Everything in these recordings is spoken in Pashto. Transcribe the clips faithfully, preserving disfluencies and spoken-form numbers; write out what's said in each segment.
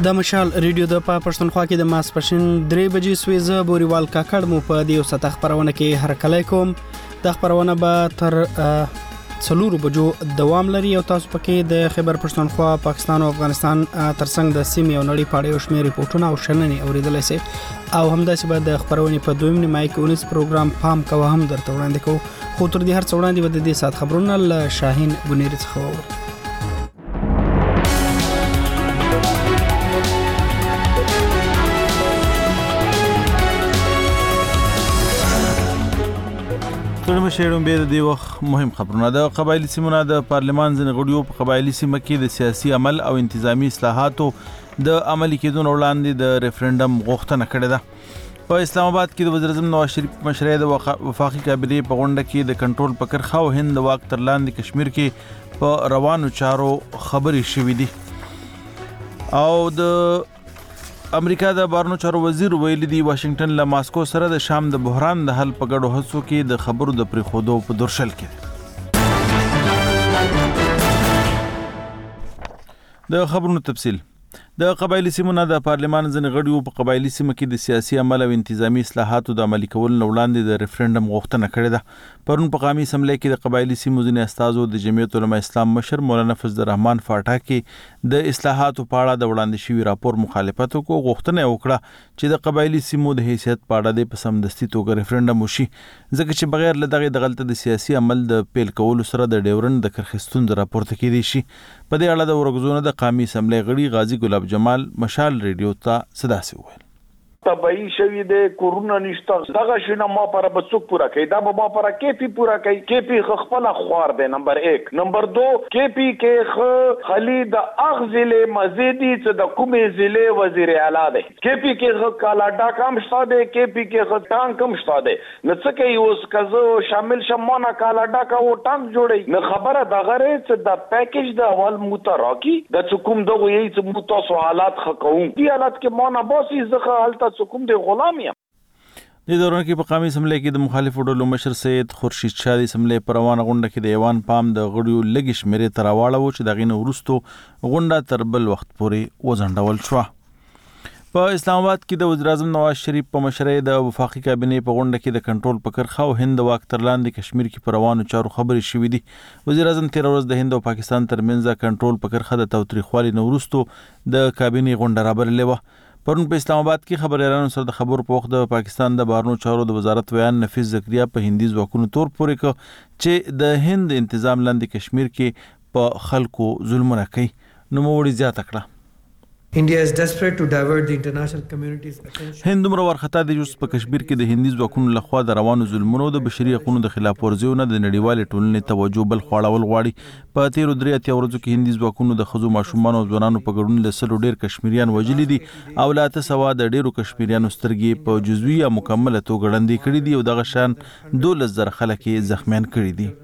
د مشال ریډیو د په پښتونخوا کې د ماسپښین درې بجې سویزه بوريوال کاکړ مو په دیو ستا خبرونه کې هرکلی کوم. د خبرونه به تر څلورو بجو دوام لري او تاسو پکې د خیبر پښتونخوا، پاکستان او افغانستان ترڅنګ د سیمې او نړۍ په اړه یو شمېر ریپورتونه او شننې اوریدلای شئ او همداسې به د خبرونې په دویم نیمایي کې اونیز پروګرام پام کوه هم درته وړاندې کوو. خو تر دې هر څه وړاندې به د دې ساعت خبرونه له شاهین بنيري څخه واورو. کلمه شیرون به د وخت مهم خبرونه. د قبایلی سیمونو د پارلمان ځنې غړیو په قبایلی سیمه کې د سیاسي عمل او انتظامی اصلاحاتو د عملي کېدو وړاندې د ریفرندم غوښتنه کړې ده. په اسلام آباد کې د وزیر اعظم نواز شریف مشرۍ د وفاقي کابینې په غونډه کې د کنټرول په کرښه او هند د واک تر لاندې کشمیر کې په روانو چارو خبرې شوې دي او د امریکا د بهرنیو چارو وزیر ویلي دی واشنگټن له ماسکو سره د شام د بحران د حل په ګډو هڅو کې د خبرو د پریښودو په درشل کې. د خبرونو تفصیل. د قبایلی سیمونو د پارلمان ځنې غړیو په قبایلی سیمه کې د سیاسي عمل او انتظامی اصلاحاتو د عملي کولو وړاندې د ریفرندم غوښتنه کړې ده. پرون په قومي اسمبلی کې د قبایلی سیمو ځینې استازو د جمعیت علماء اسلام مشر مولانا فضل الرحمن فاټا کې د اصلاحاتو په اړه د وړاندې شوي راپور مخالفت وکړو. غوښتنه وکړه چې د قبایلی سیمو د حیثیت په اړه د په سمدستي توګه ریفرندم وشي ځکه چې بغیر له دغه د غلطه د سیاسي عمل د پیل کولو سره د ډیورند د کرښې ستونزه راپورته کېدی شي. په دې اړه د ورغزونه د قومي اسمبلی غړي غازی ګلاب جمال مشال ریډیو ته صداسي وویل. تبعی شوی د کورونا نشته دغه شنه ما پر بڅوک پورا کوي دا به ما پر کیپی پورا کوي. کیپی خپل خوار دی نمبر یک. نمبر دو کیپی کې خ خلی د اغزله مزيدي چې د کومې ضلع وزیر اعلی دی. کیپی کې خ کالا ډاکام شته دی. کیپی کې خ ټانک کم شته دی. نو څه کوي اوس کزو شامل شمانه کالا ډاکا او ټانک جوړي. نو خبره دغه ری چې د پیکیج د اول متراکی د کوم دغه یی چې متاسو حالات خقوم دی حالت کې مونږه باسي زخه حالت کوم دی غلامیا. د دوران کې په قومي اسمبلی کې د مخالفو ډلو مشر سید خورشید شاه د اسمبلی په روانه غونډه کې د ایوان پام د غړیو لږ شمېرې ته راواړوه چې د هغې نه وروستو غونډه تر بل وخت پورې وځنډول شوه. په اسلام آباد کې د وزیر اعظم نواز شریف په مشرۍ د وفاقي کابینې په غونډه کې د کنټرول په کرښه او هند د واک تر لاندې کشمیر کې په روانو چارو خبرې شوې دي. وزیر اعظم تېره ورځ د هند او پاکستان ترمنځ کنټرول په کرښه د تاوتریخوالي نه وروستو د کابینې غونډه رابللې وه. پرون په اسلام آباد کې خبريالانو سره د خبرو په وخت د پاکستان د بهرنیو چارو د وزارت ویان نفیس زکریا په هندي ځواکونو تور پورې کړ چې د هند انتظام لاندې کشمیر کې په خلکو ظلمونه کوي. نوموړي زیاته کړه India is desperate to divert the international community's attention. هند دومره ورخطا دی چې په کشمیر کې د هندي ځواکونو لخوا د روانو ظلمونو د بشري حقوقو د خلاف ورزیو نه د نړیوالې ټولنې توجه بل خواړول غواړي. په تیرو درې اتیا ورځو کې هندي ځواکونو د ښځو ماشومانو او ځوانانو په ګډون له سلو ډېر کشمیریان وژلي دي او له اته سوه د ډېرو کشمیریانو سترګې په جزوي یا مکمله توګه ړندې کړي دي او دغه شان دولس زره خلک یې زخمیان کړي دي.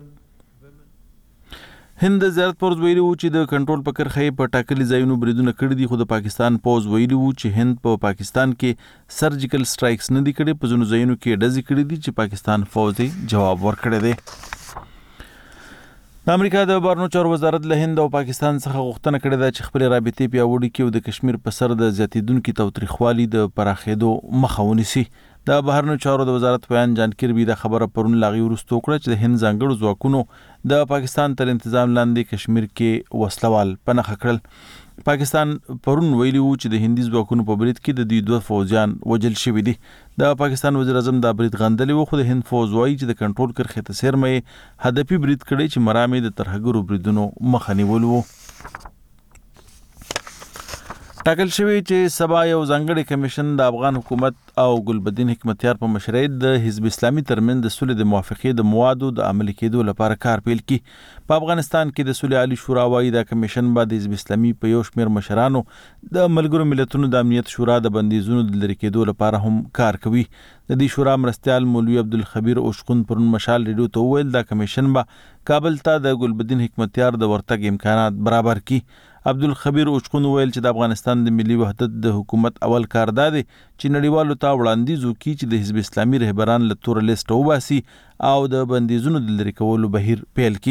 هند زیارت پوز ویلي وو چې د کنټرول په کرښه په ټاکلي ځایونو بریدونه کړي دي خو د پاکستان پوز ویلي وو چې هند په پا پاکستان کې سرجیکل سټرایکس نه دي کړي. په ځینو ځایونو کې ډزې کړي دي چې پاکستان فوج جواب ورکړی دی. د امریکا د بهرنیو چارو وزارت له هند او پاکستان څخه غوښتنه کړې ده چې خپلې رابطې پیاوړې کړي او د کشمیر په سر د زیاتېدونکي تاوتریخوالي د پراخېدو مخه ونیسي. د بهرنیو چارو د وزارت بیان جان کربي د خبره پرون له هغې وروسته وکړه چې د هند ځانګړو ځواکونو د پاکستان تر انتظام لاندې کشمیر کې وسلوال په نښه کړل. پاکستان پرون ویلي وو چې د هندي ځواکونو په برید کې د دوی دوه فوجیان وژل شوي دي. د پاکستان وزیر اعظم دا برید غندلی وو خو د هند فوج وایي چې د کنټرول کرښې ته څیرمه یې هدفي برید کړی چې مرامې د ترهګرو بریدونو مخه نیول وو. ټاکل شوی چې سبا یو ځانګړی کمیشن د افغان حکومت او ګلبدین حکمتیار په مشرۍ د حزب اسلامي ترمنځ د صلح د موافقې د موادو د عملي کېدو لپاره کار پیل کړي. په افغانستان کې د صلح عالي شورا وایي دا کمیشن به د حزب اسلامي په یو شمېر مشرانو د ملګرو ملتونو د امنیت شورا د بندیزونو د لرې کېدو لپاره هم کار کوي. د دې شورا مرستیال مولوي عبدالخبیر اوشقون پرون مشال ریډیو ته وویل دا کمیشن به کابل ته د ګلبدین حکمتیار د ورتګ امکانات برابر کړي. عبدالخبیر اوشقون ویل چې د افغانستان د ملي وحدت د حکومت اول کار دا دی چې نړیوالو ته وړاندیز وکړي چې د حزب اسلامي رهبران له توره لیسټه وباسي او د بندیزونو د لرې کولو بهیر پیل کړي.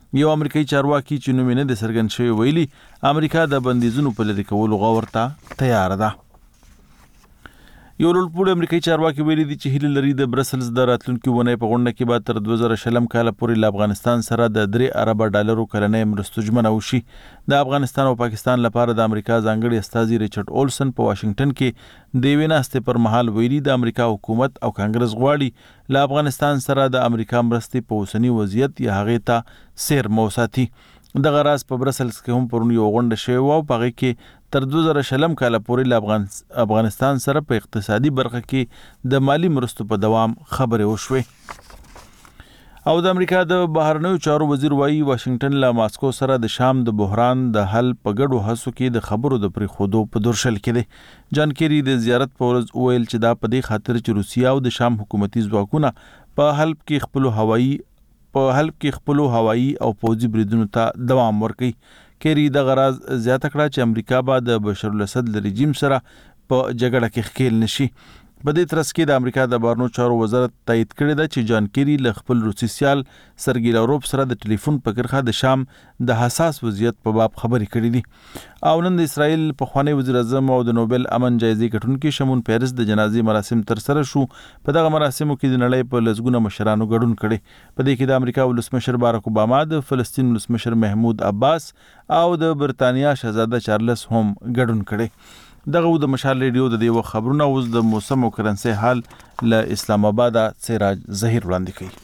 یو امریکایي چارواکي چې نوم یې نه دی څرګند شوی ویلي امریکا د بندیزونو په لرې کولو غور ته تیار ده. یو لوړپوړی امریکایي چارواکي ویلي دي چې هیله لري د برسلز د راتلونکي اونۍ په غونډه کې به تر دوه زره شلم کال پورې له افغانستان سره د درې اربه ډالرو کلنۍ مرستو ژمنه وشي. د افغانستان او پاکستان لپاره د امریکا ځانګړي استازي ریچارډ اولسن په واشنگټن کې د یوې ناستې پر مهال ویلي د امریکا حکومت او کانګرس غواړي له افغانستان سره د امریکا مرستې په اوسني وضعیت یا هغې ته سیر موساتي. دغه راز په برسلز کې هم پرون یو غونډه شوې وه او په هغې کې تر دوه زره شلم کال پورې له افغانستان سره په اقتصادي برخه کې د مالی مرستو په دوام خبرې وشوې. او د امریکا د بهرنیو چارو وزیر وایي واشنگټن له ماسکو سره د شام د بحران د حل په ګډو هڅو کې د خبرو د پرېښودو په درشل کې دی. جان کیری د زیارت په ورځ وویل چې دا په دې خاطر چې روسیه او د شام حکومتي ځواکونه په حلب کې خپلو هوایي په حلب کې خپلو هوایي او پوځي بریدونو ته دوام ورکوي. کیری دغه راز زیاته کړه چې امریکا به د بشر الاسد له رژیم سره په جګړه کې ښکیل نشي. په دې ترڅ کې د امریکا د بهرنیو چارو وزارت تایید کړی ده چې جان کیری له خپل روسي سیال سرګی لاروف سره د ټلیفون په کرښه د شام د حساس وضعیت په باب خبرې کړې دي. او نن د اسرائیل پخوانی وزیر اعظم او د نوبل امن جایزې ګټونکي شمون پیرس د جنازې مراسم ترسره شو. په دغه مراسمو کې د نړۍ په لسګونه مشرانو ګډون کړي. په دې کې د امریکا ولسمشر باراک اوباما، د فلسطین ولسمشر محمود عباس او د برتانیا شاهزاده چارلس هم ګډون کړي. دغه د مشال ریډیو د دیو خبرونه اوس د موسم او کرنسي حال له اسلام آباد سراج ظهیر وړاندې کوي.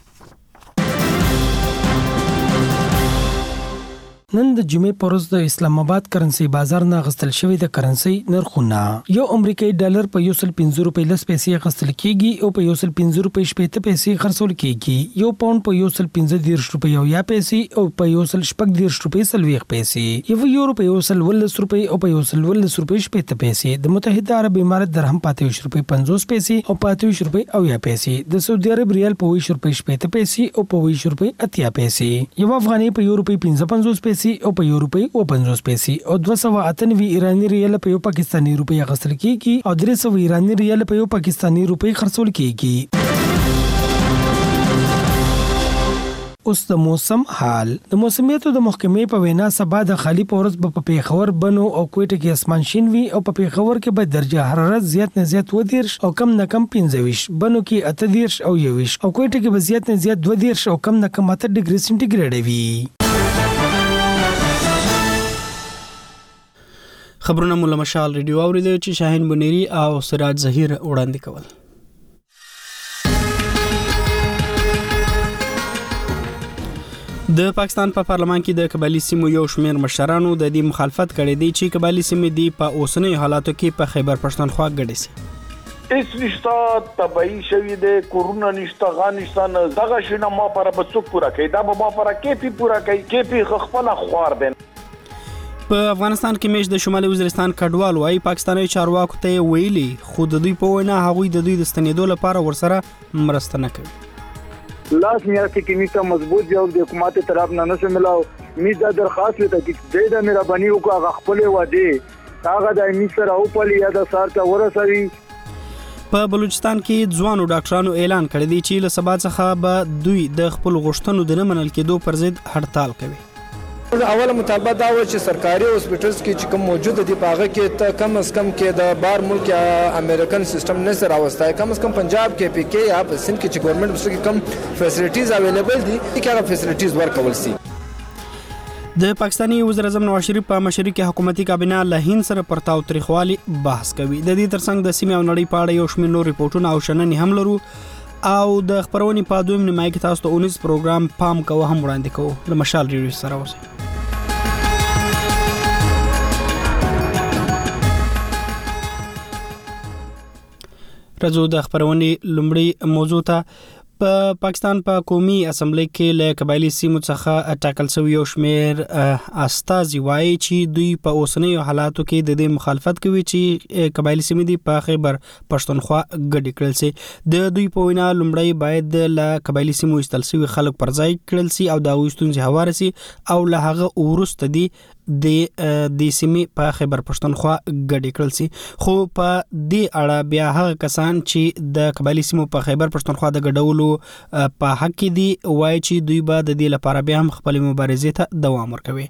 نن د جمعې پر ورځ د اسلام آباد کرنسي بازار نه غستل شوی د کرنسي نرخونه یو امریکایي ډالر په یو سل پنځه روپۍ لس پیسې غستل کیږي او په یو سل پنځه روپۍ شپږ پیسې خرڅول کیږي. یو پاوند په یو سل پنځه دیرش روپۍ او یا پیسې او په یو سل شپږ دیرش روپۍ سلويخ پیسې. یو یورو په یو سل ولس روپۍ او په یو سل ولس روپۍ شپږ پیسې. د متحده عرب امارات درهم په اتیا روپۍ پنځوس پیسې او په اتیا روپۍ او یا پیسې. د سعودي عرب ریال په ویش روپۍ شپږ پیسې او په ویش روپۍ اتیا پیسې. یو افغاني په یو روپۍ پنځه پنځوس پیسې او په یو روپۍ او پنځوس پیسې او دوه سوه اته نوي ایراني ریال په یو پاکستاني روپۍ اخیستل کیږي او درې سوه ایراني ریال په یو پاکستاني روپۍ خرڅول کیږي. اوس د موسم حال. د موسمیاتو د محکمې په وینا سبا د خالی پورز په پیښور بنو او کوټه کې اسمان شین وي او په پیښور کې به درجه حرارت زیات نه زیات ودیرش او کم نه کم پنځه ویش، بنو کې اته دیرش او یو ویش او کوټه کې به زیات نه زیات دوه دیرش او کم نه کم اته ډیګري سنټیګریډ وي. خبرونه مو له مشال ریډیو اوریدل چې شاهین بنيري او سراج ظهیر وړاندې کول. د پاکستان په پا پارلمان کې د قبایلی سیمو یو شمېر مشرانو د دې مخالفت کړی دی چې قبایلی سیمې دی په اوسنۍ حالاتو کې په خیبر پښتونخوا ګډې سي. اس نشتا تبعی شوی دی، کورونا نشتا، غا نشتا، دغه شنه ما پر بڅوک پورا کوي، دا به ما پر کیپی پورا کوي، کیپی خپل خوار دی. په افغانستان کې مېش د شمالي وزیرستان کډوال وايي پاکستاني چارواکو ته ویلي خو د دوی په وینا هغوی د دوی د ستنېدو لپاره ورسره مرسته نه کوي. لاس میاشتې کې میته مضبوط جواب د حکومت طرف نه نشو ملاو. می دا درخواست وته چې د مهرباني وکړه خپل وعده هغه د میسر او په یا د سار ته ورسوي. په بلوچستان کې ځوانو ډاکټرانو اعلان کړی دی چې له سبا څخه به دوی د خپل غوښتنو د نه منل کېدو پر ضد هړتال کوي. اوله مطالبه دا و چې سرکاري هاسپټلز کې چې کوم موجود دي پاغه کې ته کم از کم کې د بار ملک امریکن سیستم نه سره راوستای، کم از کم پنجاب کې پی کې یا په سند کې چې ګورنمنت مسو کې کم فیسیلیټیز اویلیبل دي چې هغه فیسیلیټیز ورکول سي. د پاکستاني وزیر اعظم نواز شریف په مشرۍ کې حکومتي کابینه له هند سره پر تاو تریخوالي بحث کوي. د دې ترڅنګ د سیمې او نړۍ په اړه یو شمېر نور ریپورتونه او شننې هم لرو او د خبرونې په دویم نیمایي کې تاسو ته اونیز پروګرام پام کوو هم وړاندې کوو. د مشال ریډیو سره اوسئ. راځو د خبرونې لومړی موضوع ته. په پاکستان په پا قومي اسمبلی کې له قبایلی سیمو څخه ټاکل شوی یو شمېر استازي وایي چې دوی په اوسنیو حالاتو کې د دې مخالفت کوي چې قبایلی سیمې دی په خیبر پښتونخوا ګډې کړل سي. د دوی په وینا لومړی باید له قبایلی سیمو ایستل شوي خلک پر ځای کړل سي او د هغوی ستونزې هواره سي او له هغه وروسته دی د د سیمې په خیبر پښتونخوا ګډ کړل سي. خو په دې اړه بیا هغه کسان چې د قبایلی سیمو په خیبر پښتونخوا د ګډولو په حق کې دي وایي چې دوی به د دې لپاره بیا هم خپل مبارزې ته دوام ورکوي.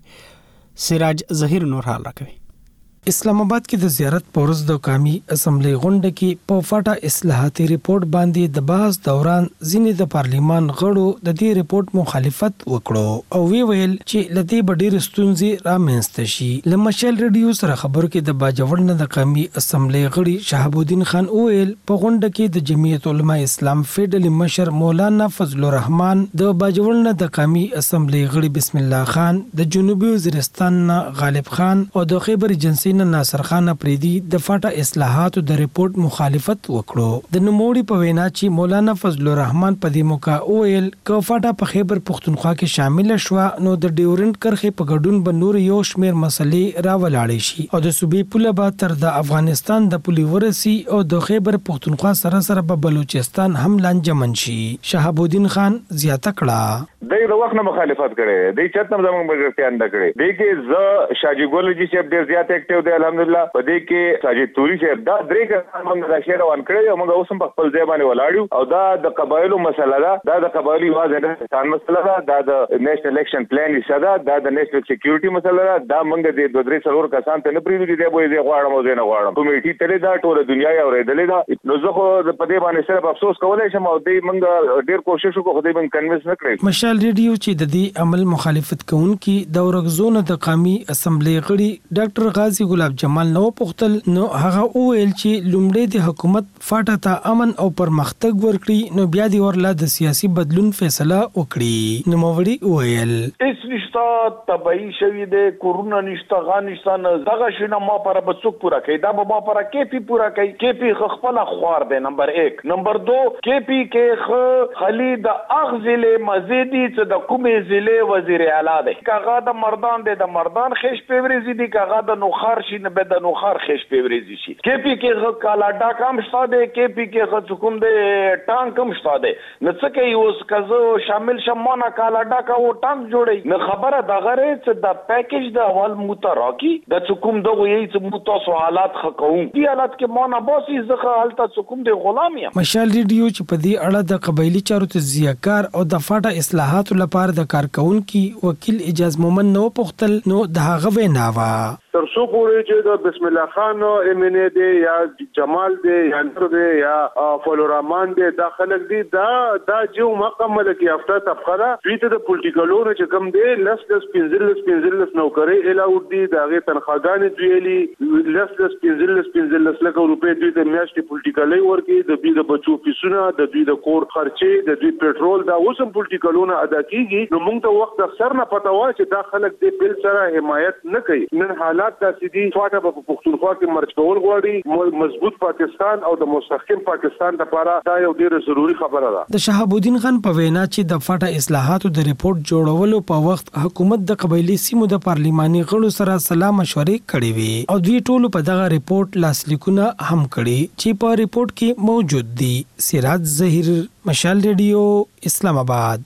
سراج ظهیر نور حال راکوي. اسلام آباد کې د زیارت پورز د قومي اسمبلی غونډه کې په فاټا اصلاحاتي ریپورت باندې د بحث دوران ځینې د پارلیمان غړو د دې ریپورت مخالفت وکړو او وی ویل چې لدی بډیر ستونزې رامنځته شي. لمشل ریډیو سره خبرو کې د باجوړ د قومي اسمبلی غړي شهاب الدین خان ویل په غونډه کې د جمعیت علماء اسلام فیډرل مشر مولانا فضل الرحمن د باجوړ د قومي اسمبلی غړي بسم الله خان د جنوبي وزیرستان غالب خان او د خیبر ایجنسی ناصر خان اپریدي د فاټا اصلاحاتو د ریپورت مخالفت وکړو. د نوموړي په وینا چې مولانا فضل الرحمن په دې موقع ویل ک فاټا په خیبر پښتونخوا کې شامل شوه نو د ډیورنت کرښې په ګډون به نور یو شمېر مسلې راولاړې شي او د صوبې پوله به تر د افغانستان د پولې ورسي او د خیبر پښتونخوا سره سره په بلوچستان هم لانجمن شي. شهاب الدین خان زیاته کړه دغه د وخت نه مخالفت کړي دی چې تم زموږ بجټ اند کړي دی کې ز شاجي ګولجی چې ډیر زیات اکټیو دی الحمدلله په دې کې ساجد توري چې دا درې کسان موږ د شهر وان کړی او موږ اوس هم په خپل ځای باندې ولاړو او دا د قبایلو مسله ده دا د قبایلی واځ د افغانستان مسله ده دا د نېشنل الیکشن پلان یې ده دا د نېشنل سکیورټي مسله ده دا موږ د دوه درې څلور کسان ته نه پریږدو چې دی به یې غواړم او زه نه غواړم کمیټي تلې دا ټول دنیا یې اورېدلې ده نو زه خو په دې باندې صرف افسوس کولای شم او دې موږ ډیر کوشش وکړو خو دې موږ کنوینس نه کړی. مشال ریډیو چې د دې عمل مخالفت کوونکي د ورغزون د قومي اسمبلی غړي ډاکټر غازی ګلاب جمال نو پختل نو هغه ویل چې لومړی د حکومت فاټا ته امن او پرمختګ ورکړي نو بیا د ورلا د سیاسي بدلون فیصله وکړي. نو موړي ویل اس نشتا تبعی شوی د کورونا نشتا غانستان دغه شنه ما پر بڅوک پورا کوي دا به ما پر کې پی پورا کوي کې پی خپل خوار دی. نمبر یک. نمبر دو کې پی کې خ خالد اغزل مزيدي چې د کومې ضلع وزیر اعلی دی کاغه د مردان دی د مردان خېش پیوريزي دی کاغه د نوخار شي نه به د نوخار خېش پیوريزي شي کې پی کې خ کالا ډاکام شته دی کې پی کې خ حکومت دی ټانک هم شته دی نو څه کوي اوس کزو شامل شمانه کالا ډاکا او ټانک جوړي نه خبره د غره چې د پیکیج د اول متراکی د حکومت دغه یی چې متاسو حالات خقوم دی حالات کې مونږه باسي زخه حالت حکومت د غلامي. مشال ریډیو چې په دې اړه د قبایلی چارو تجزیه‌کار او د فاټا اصلاحاتو لپاره د کارکونکو وکیل اجاز مومن نو پختل نو د هغه ویناوه تر څو پورې چې د بسم الله خان امینه دی یا جمال دی یا نور دی یا فضل الرحمن دی دا خلک دی دا دا جو مکمل کی هفته تفقره دوی ته د پولیټیکلونو چې کوم دی لس لس پنځلس پنځلس نوکري الاوډ دی دغه تنخواګانې دویلي لس لس پنځلس پنځلس لک روپۍ دوی د میاشتې پولیټیکلي ورکی د دوی د بچو فیسونه د دوی د کور خرچې د دوی پېټرول دا اوسم پولیټیکلونه ادا کیږي نو موږ ته وخت اکثر نه پتا و چې دا خلک دی بل سره حمایت نه کوي. نن حالات داسې دي فاټا په پښتونخوا کې مرچ کول غواړي مضبوط پاکستان او د مستحکم پاکستان لپاره دا یو ډیره ضروری خبره ده. د شهاب الدین خان په وینا چې د فاټا اصلاحاتو د ریپورت جوړولو په وخت حکومت د قبایلی سیمو د پارلیماني غړو سره سلا مشورې کړې وي او دوی ټول په دغه ریپورت لاسلیکونه هم کړي چې په ریپورت کې موجود دي. سراج ظهیر مشال ریډیو اسلام آباد.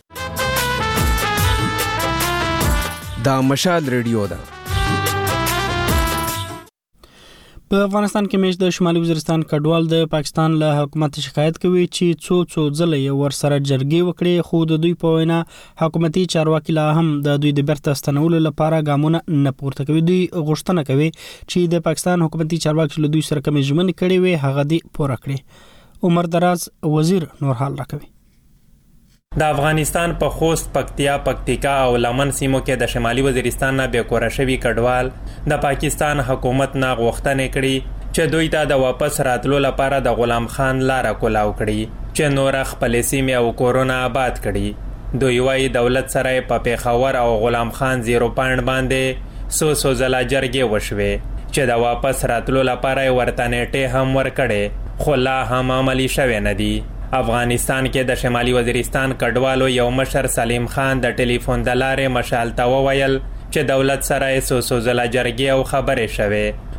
دا مشال ریډیو ده. په افغانستان کې مېش د شمالي وزیرستان کډوال د پاکستان له حکومت شکایت کوي چې څو څو ځله یې ورسره جرګې وکړي خو د دوی په وینا حکومتي چارواکي لا هم د دوی د بیرته ستنولو لپاره ګامونه نه پورته کوي. دوی غوښتنه کوي چې د پاکستان حکومتي چارواکي له دوی سره کومې ژمنې کړې وي هغه دې پوره کړي. عمر دراز وزیر نور حال راکوي. د افغانستان په خوست، پکتیا، پکتیکا او لمن سیمو کې د شمالي وزیرستان نه بې کوره شوي کډوال د پاکستان حکومت نه غوښتنې کړي چې دوی ته د واپس راتلو لپاره د غلام خان لاره کولاو کړي چې نور خپل سیمې او کورونه آباد کړي. دوی وايي دولت سره په پیښور او غلام خان زیرو پاینټ باندې سو سو ځله جرګې وشوې چې د واپس راتلو لپاره ورته نیټې هم ورکړې خو لا هم عملي شوې نه دي. افغانستان کې د شمالي وزیرستان کډوالو یو مشر سلیم خان د ټلیفون د لارې مشال ته وویل چې دولت سره سو سو ځله جرګې او خبرې شوې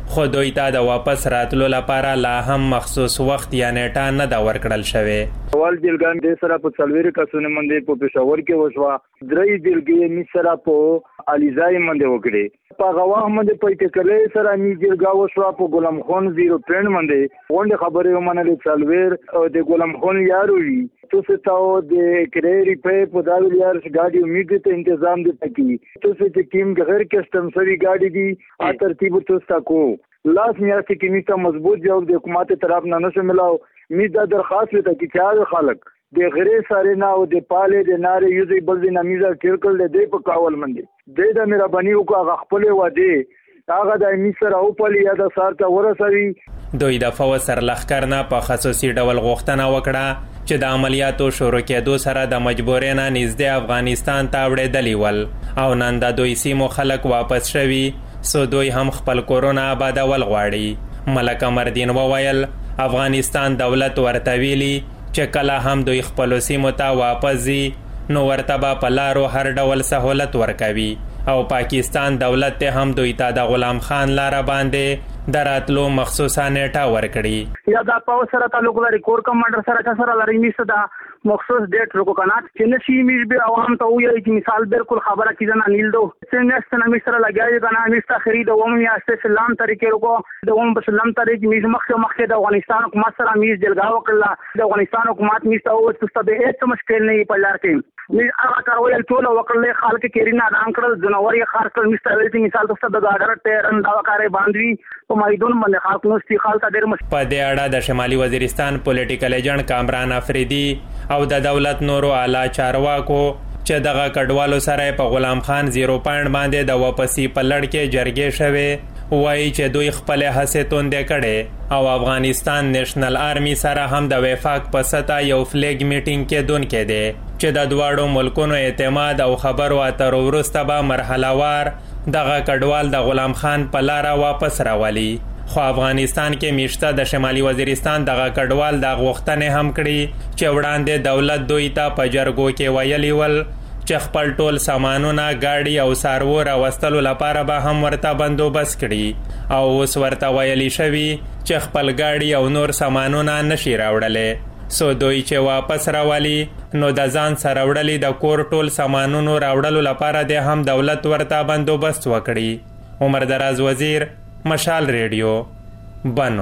خو دوی ته د واپس راتلو لپاره لا هم مخصوص وخت یا نیټه نه دا ورکړل شوې. اول جلګان د سره په څلوېرو کسونه باندې په پېښور کې وشوه، درې جلګې می سره په علیزای باندې وکړې، په غواه باندې په ټکلې سره می جلګا وشوه په غلام خان زیرو پرند باندې غونډه خبرې ومنلې څلوېر د غلام خان یارو وی تو سے تاو د کرېری په په داویل یار ګاډي امید ته تنظیم دي تکي تو سے ټیم غیر کسٹم سوي ګاډي دي ا ترتیب تو ستا کو لاس میاشتې کې میته مضبوط جواب د حکومت طرف نه نشو ملاو. می دا درخواست وته چې چا خلک د غیر سره نه او د پاله د ناره یوزي بل د نمیزه ټیرکل د په کاول منډي د د مهرباني وکړه خپل وادي هغه د میسر او پلی یا د سارته ورسوي. دوی د فو سر لخر نه په خصوصي ډول غوښتنه وکړه چې د عملیاتو شروع کېدو سره د مجبورۍ نه نږدې افغانستان ته وړېدلي ول او نن د دوی سیمو خلک واپس شوي سو دوی هم خپل کورونه آبادول غواړي. ملک امردین وویل افغانستان دولت ورته ویلي چې کله هم دوی خپلو سیمو ته واپس ځي نو ورته به په لارو هر ډول سهولت ورکوي او پاکستان دولت ته هم دوی ته د غلام خان لاره باندې د راتلو مخصوصه نیټه ورکړي. یا دا پاو سره تعلق لري کور کمانډر سره سره لري میسه دا مخصوص ډیټ رکو کنه چې نشي میز به عوام ته وایي چې مثال بالکل خبره کیږي نه نیل دو څنګه ستنه می سره لګایي کنه میسته خرید او مې استه سلام طریقې رکو د ووم په سلام طریقې میز مخه مخه د افغانستان حکومت سره میز جلګا وکړه د افغانستان حکومت میسته او څه به هیڅ مشکل نه په لار کې می هغه کاروي ټول وکړل خلک کېرینا انکړل جنور یې خار کړل میسته ویل مثال تاسو د غاډر ټیر اندا کارې باندې په مایدون باندې خلک نو استخال ته ډېر مشکل. په دې اړه د شمالي وزیرستان پولیټیکل ایجنټ کامران افریدي او د دولت نورو اعلی چارواکو چې دغه کډوالو سره په غلام خان زیرو پاینټ باندې د واپسی په لړ کې جرګې شوه وایي چې دوی خپل هڅې توندې کړي او افغانستان نېشنل آرمي سره هم د وفاق په سطح یو فلیګ میټینګ کې دونکې دی چې د دواړو ملکونو اعتماد او خبرو اترو وروسته به مرحله وار دغه کډوال د غلام خان په لاره واپس راولي. خو افغانستان کې میشته د شمالي وزیرستان دغه کډوال د غوښتنې هم کړي چې وړاندې دولت دوی ته په جرګو کې ویلي ول چې خپل ټول سامانونه گاډي او سارو راوستلو لپاره به هم ورته بندوبست کړي او اوس ورته ویلي شوي چې خپل گاډي او نور سامانونه نشي راوړلی سو دوی چې واپس راولي نو د ځان سره وړلي د کور ټول سامانونو راوړلو لپاره د هم دولت ورته بندوبست وکړي. عمر دراز وزیر مشال ریډیو بنو.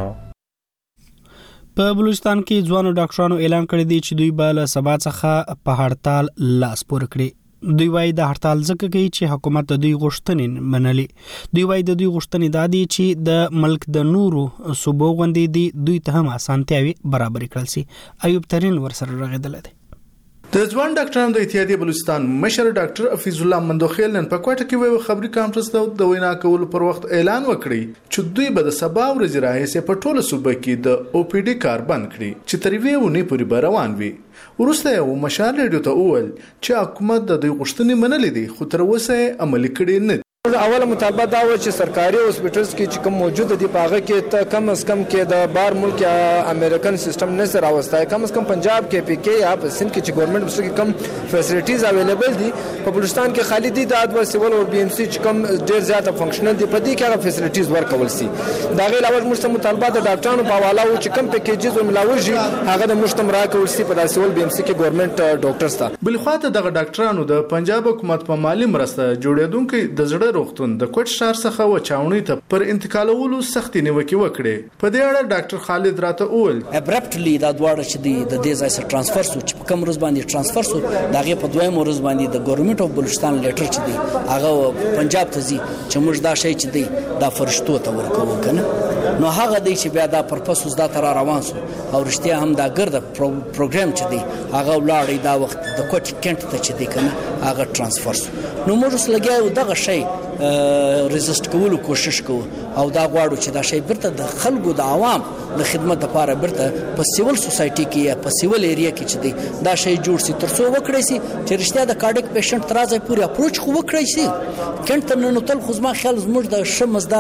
په بلوچستان کې ځوانو ډاکټرانو اعلان کړی دی چې دوی به له سبا څخه په هړتال لاس پورې کړي. دوی وايي د هړتال ځکه کوي چې حکومت د دوی غوښتنې منلي. دوی وايي د دوی غوښتنې دا دي چې د ملک د نورو صوبو غوندې دي دوی ته هم اسانتیاوي برابر کړل شي. ایوب ترين ورسره رغیدل دي. د ځوان ډاکټرانو د اتحادیې بلوچستان مشر ډاکټر حفیظ الله مندوخیل نن په کوټه کې ویو خبري کانفرنس د وینا کولو پر وخت اعلان وکړي چې دوی به د سبا ورځې راهیسې په ټوله صوبه کې د او پی ډي کار بند کړي چې تر یوې اونۍ پورې به روان وي. وروسته یې مشال ریډیو ته وویل چې حکومت د دوی غوښتنې منلې دي خو تر اوسه یې عملي کړي نه. اوله مطالبه دا و چې سرکاري هاسپټلز کې چې کوم موجود دي پاغه کې ته کم از کم کې د بار ملک امریکن سیستم نه سره راوستای کم از کم پنجاب کې پی کې یا په سند کې چې ګورنمنت بس کې کم فیسیلیټیز اویلیبل دي په بلوچستان کې خالي دي د ادو سیول او بي ام سي چې کوم ډیر زیاته فنکشنل دي په دې کې هغه فیسیلیټیز ورکول سي. دا غیر اول مرسته مطالبه د ډاکټرانو په حواله و چې کم پیکیجز او ملاوي هغه د مشتم راکول سي په داسول بي ام سي کې ګورنمنت ډاکټرز ته. بل خواته د ډاکټرانو د پنجاب حکومت په مالی مرسته جوړېدونکو د زړه روغتون د کوټ شهر څخه و چاونی ته پر انتقالولو سختي نیوکه وکړي. په دې اړه ډاکټر خالد راته اول ابرپټلی دا دواړه چې د دې ځای سره ترانسفر سو چې کوم روز باندې ترانسفر سو دغه په دویم روز باندې د ګورنمنت اف بلوچستان لیټر چې دی هغه پنجاب ته ځي چې موږ دا شی چې دی دا فرشتو ته ورکوو کنه نو هغه دی چې بیا دا پرپسوس دا تر روان سو او رښتیا هم دا ګرد پروګرام چې دی هغه ولاړی دا وخت د کوټ کینټ ته چې دی کنه هغه ترانسفر سو نو موږ سلګیاو دغه شی ریزست کولو کوشش کوو او دا غواړو چې دا شی برته د خلکو د عوام د خدمت لپاره برته په سیول سوسایټي کې یا په سیول ایریا کې چې دی دا شی جوړ سي ترڅو وکړي سي چې رښتیا د کارډیک پیشنټ ترازه پوری اپروچ خو وکړي سي کنټ نن نو تل خو زما خیال زموږ د شمزدار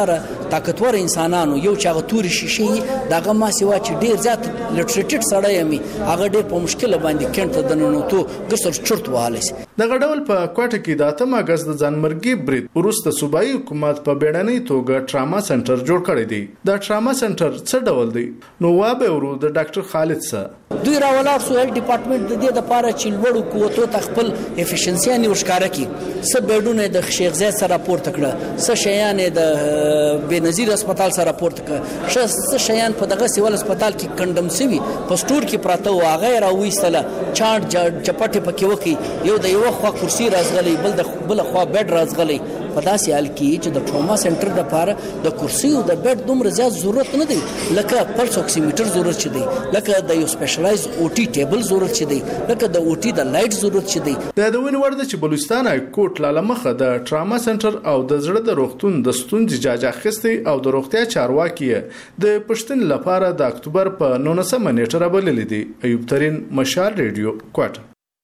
طاقتور انسانانو یو چې هغه توري شیشې دغه ما سیوا چې ډیر زیات لټریټډ سړی یمي هغه ډیر په مشکل باندې کېنټ د ننوتو ګسر چرت واله سي دغه ډول په کوټه کې د اتم اگست د ځانمرګي برید وروسته صوبایي حکومت په بیړنۍ توګه ټراما سنټر جوړ کړی دی. دا ټراما سنټر څه ډول دی؟ نو وابه ورو د ډاکټر خالد سره دوی راولار سو هیلث ډپارټمنټ د دې لپاره چې لوړو قوتو تخپل افیشنسي نه ورشکاره کی سب بیډونه د شیخ زید سره راپورټ کړه څه شیان د بنظیر هسپتال سره راپورټ کړه څه شیان په دغه سیول هسپتال کې کندم سوي په سٹور کې پراته و هغه راوېستله چاټ چپټه پکې وکي یو د یو خوا کرسي راځغلي بل د بل خوا بیډ راځغلي په داسې حال کې چې د ټروما سنټر لپاره د کرسي او د بیډ دومره زیات ضرورت نه دی لکه پلس اکسیمیټر ضرورت چي دی لکه د یو سپیشلایز او ټي ټیبل ضرورت چي دی لکه د او ټي د لایټ ضرورت چي دی. د دوی ورده چې بلوچستان کوټ لاله مخه د ټراما سنټر او د زړه د روغتون د ستونزې جاج اخیستي او د روغتیا چارواکي د پښتون لپاره د اکتوبر په نولسمه نیټه رابللې دي. ایوب ترين، مشال ریډیو، کوټ.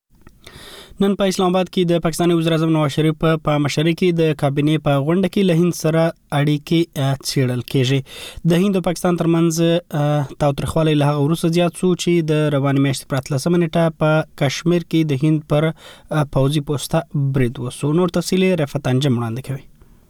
نن په اسلام آباد کې د پاکستاني وزیر اعظم نواز شریف په مشرۍ کې د کابینې په غونډه کې له هند سره اړیکې څېړل کېږي. د هند او پاکستان ترمنځ تاوتریخوالی له هغه وروسته زیات شو چې د روانې میاشتې پر اتلسمه نیټه په کشمیر کې د هند پر پوځي پوسټه برید وسو. نور تفصیل رفعت انجم وړاندې کوي.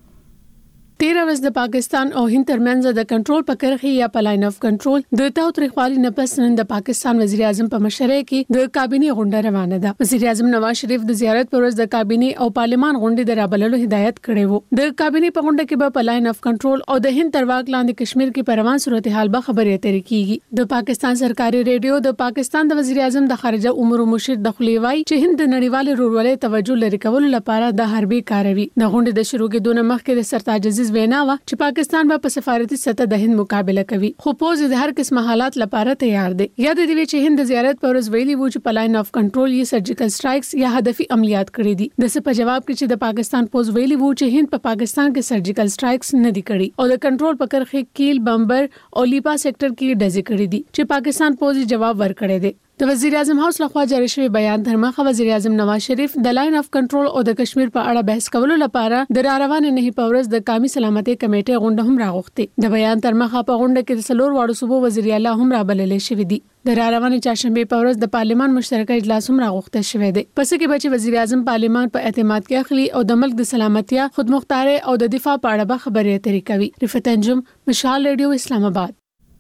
تیر ورځ د پاکستان او هند ترمنځ د کنټرول په کرښه یا په لاین اف کنټرول د تاوتریخوالي نه پس نن د پاکستان وزیر اعظم په مشرۍ کې د کابینې غونډه روانه ده. وزیر اعظم نواز شریف د زیارت پر ورځ د کابینې او پارلمان غونډې د رابللو هدایت کړی وو. د کابینې په غونډه کې به په لاین اف کنټرول او د هند تر واک لاندې کشمیر کې په روان صورتحال به خبرې اترې کیږي. د پاکستان سرکاري ریډیو د پاکستان د وزیر اعظم د خارجه امور مشیر د خلیوای چې هند د نړیوال رورولۍ توجه لري کولو لپاره د حربي کاروي د غونډې د شروع کېدو مخکې د سرتاج عزیز وینا و چې پاکستان به په سفارتي سطح د هند مقابله کوي خو پوز د هر قسمه حالات لپاره تیار دی. یاد دی چې هند د زیارت پر ورځ ویلي وو چې په لاین اف کنټرول یې سرجیکل سټرایکس یا هدفي عملیات کړې دي. د څه په جواب کې چې د پاکستان پوز ویلي وو چې هند په پاکستان کې سرجیکل سټرایکس نه دي کړی او د کنټرول په کرښه کیل بمبر او لیپا سېکټر کې ډزې کړې دي چې پاکستان پوز جواب ورکړی دی. د وزیر اعظم هاوس لخوا جاری شوی بیان درمخه وزیر اعظم نواز شریف د لاین اف کنټرول او د کشمیر په اړه بحث کولو لپاره د راروان نه په ورځ د قومي سلامتۍ کمیټې غونډه هم راغوښتې. د بیان درمخه په غونډه کې د څلور واړو صوبو وزیر اعلی هم رابللې شوې دي. د راروان چاشنبه په ورځ د پارلمان مشترکه اجلاس هم راغوښته شوی دی. پس کې بچي وزیر اعظم پارلمان په اعتماد کې اخلي او د ملک د سلامتیا، خودمختاري او د دفاع په اړه به خبرې اترې کوي. رفعت انجم، مشال ریډیو، اسلام آباد.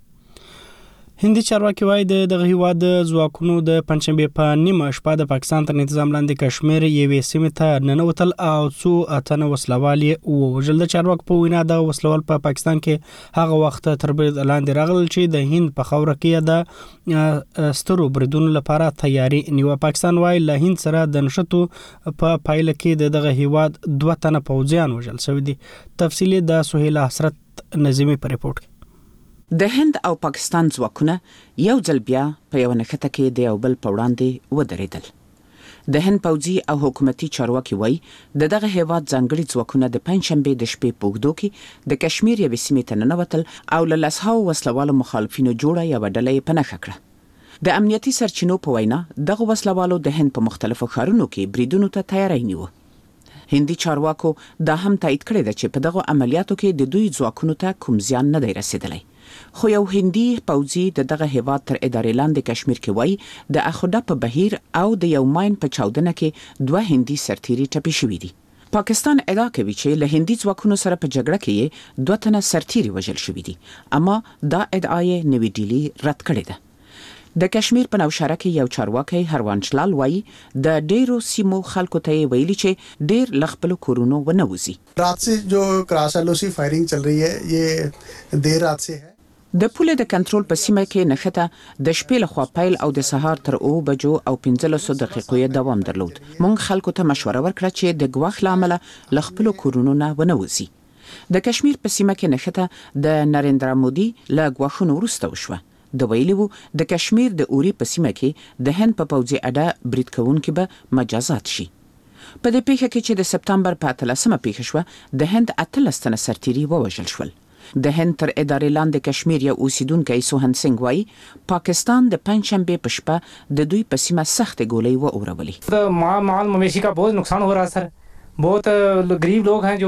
هندي چارواکي وايي د دغه هیواد د ځواکونو د پنځشنبه په نیمه شپه د پاکستان تر نظام لاندې کشمیر یوې سیمې ته ننوتل او څو اتنه وسلوال ووژل. د چارواکو په وینا د وسلوال په پاکستان کې هغه وخت تر برید لاندې راغلل چې د هند په خوره کې د سترو بریدونو لپاره تیاری نیوه. پاکستان وايي له هند سره د نشټو په پایله کې د دغه هیواد دوه تنه پوځیان وژل شوي دي. تفصیل د سهیل حسرت نظامی په ریپورت کې. د هند او پاکستان ځواکونه یو ځل بیا په یو نښته کې د یو بل په وړاندې ودرېدل. د هند پوځي او حکومتي چارواکي وایي د دغه هیواد ځانګړي ځواکونه د پنځشنبه د شپې په اوږدو کې د کشمیر یوې سیمې ته ننوتل او له لسهاوو وسلوالو مخالفینو جوړه یوه ډله یې په نښه کړه. د امنیتي سرچینو په وینا دغه وسلوالو د هند په مختلفو ښارونو کې بریدونو ته تیاری نیوه. هندي چارواکو دا هم تایید کړی ده چې په دغه عملیاتو کې د دوی ځواکونو ته کوم زیان نه دی رسیدلی. خو یو هندي پوځي د دغه هیواد تر ادارې لاندې کشمیر کې وایي د اخوډه په بهیر او د یو ماین په چاودنه کې دوه هندي سرتیري ټپي شوي دي. پاکستان ادعا کوي چې له هندي ځواکونو سره په جګړه کې دوه تنه سرتیري وژل شوي دي، اما دا ادعا یې نوی ډیلی رد کړې ده. د کشمیر په نوشهره کې یو چارواکي هروانشلال وایي د ډیرو سیمو خلکو ته ویلي چې ډیر لخپل کورونو ونه وځي. رات سے جو کراس الوسی فائرنگ چل رہی ہے یہ دیر رات سے ہے. د پوله د کنټرول په سیمه کې نښته د شپې لخوا پیل او د سهار تر اوه بجو او پنځلسو دقیقو یې دوام درلود. مونږ خلکو ته مشوره ورکړه چې د ګواښ له امله له خپلو کورونو نه ونه وځي. د کشمیر په سیمه کې نښته د نریندرا مودي له ګواښونو وروسته وشوه. د ویلي وو د کشمیر د اوري په سیمه کې د هند په پوځي اډه برید کوونکي به مجازات شي. په دې پیښه کې چې د سپتمبر په اتلسمه پیښه شوه د هند اتلس تنه سرتیري ووژل شول. د هند تر ادارې لاندې کشمیر یو اوسیدونکی سوهن سنگ وایي پاکستان د پنځشنبه په شپه د دوی په سیمه سخت ګولۍ واورولې. مال مویشی کا بہت نقصان ہو رہا ہے سر. بہت غریب لوگ ہیں جو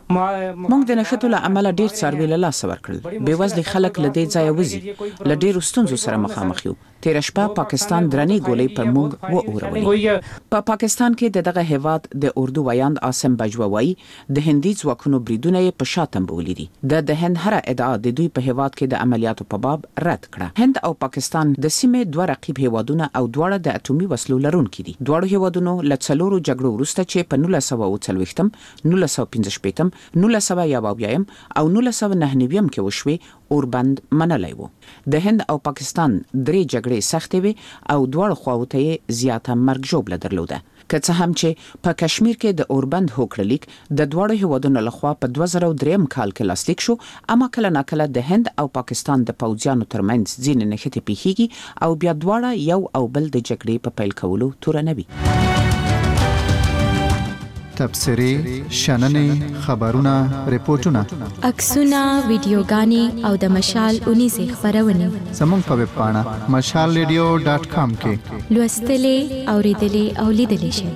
موږ د نښتو له امله ډیر څاروي له لاسه ورکړل. بې وزلي خلک له دې ځایه وځي. له ډیرو ستونزو سره مخامخ یو. تیر شپه پاکستان درنې ګولې پر موږ وورولې. په پاکستان کې د دغه هیواد د اردو ویاند عاصم بجوا وایي د هندي ځواکونو بریدونه یې په شاتم بولي دي. د د هند هر ادعا د دوی په هیواد کې د عملیاتو په باب رد کړه. هند او پاکستان د سیمې دوه رقیب هیوادونه او دواړه د اټومي وسلو لرونکي دي. دواړو هیوادونو له څلورو جګړو وروسته چې په نولس سوه او څلوېښتم، نولس سوه پنځه شپېتم، نولس سوه یو اویایم او نولس سوه نهه نویم کې وشوې اوربند منلی وو. د هند او پاکستان درې جګړې سختې وې او دواړو خواو ته یې زیاته مرګ ژوبله درلوده. که څه هم چې په کشمیر کې د اوربند هوکړلیک د دواړو هیوادونو لخوا په دوه زره درې کال کې لاسلیک شو، اما کله ناکله د هند او پاکستان د پوځیانو ترمنځ ځینې نښتې پیښیږي او بیا دواړه یو او بل د جګړې په پیل کولو تورنوي. تبصرې، شننې، خبرونه، ریپورتونه، عکسونه، ویډیوګانې او د مشال اونیزې خپرونې زموږ په ویب پاڼه مشال ریډیو ډاټ کام کې لوستلې، اوریدلې او لیدلې شئ.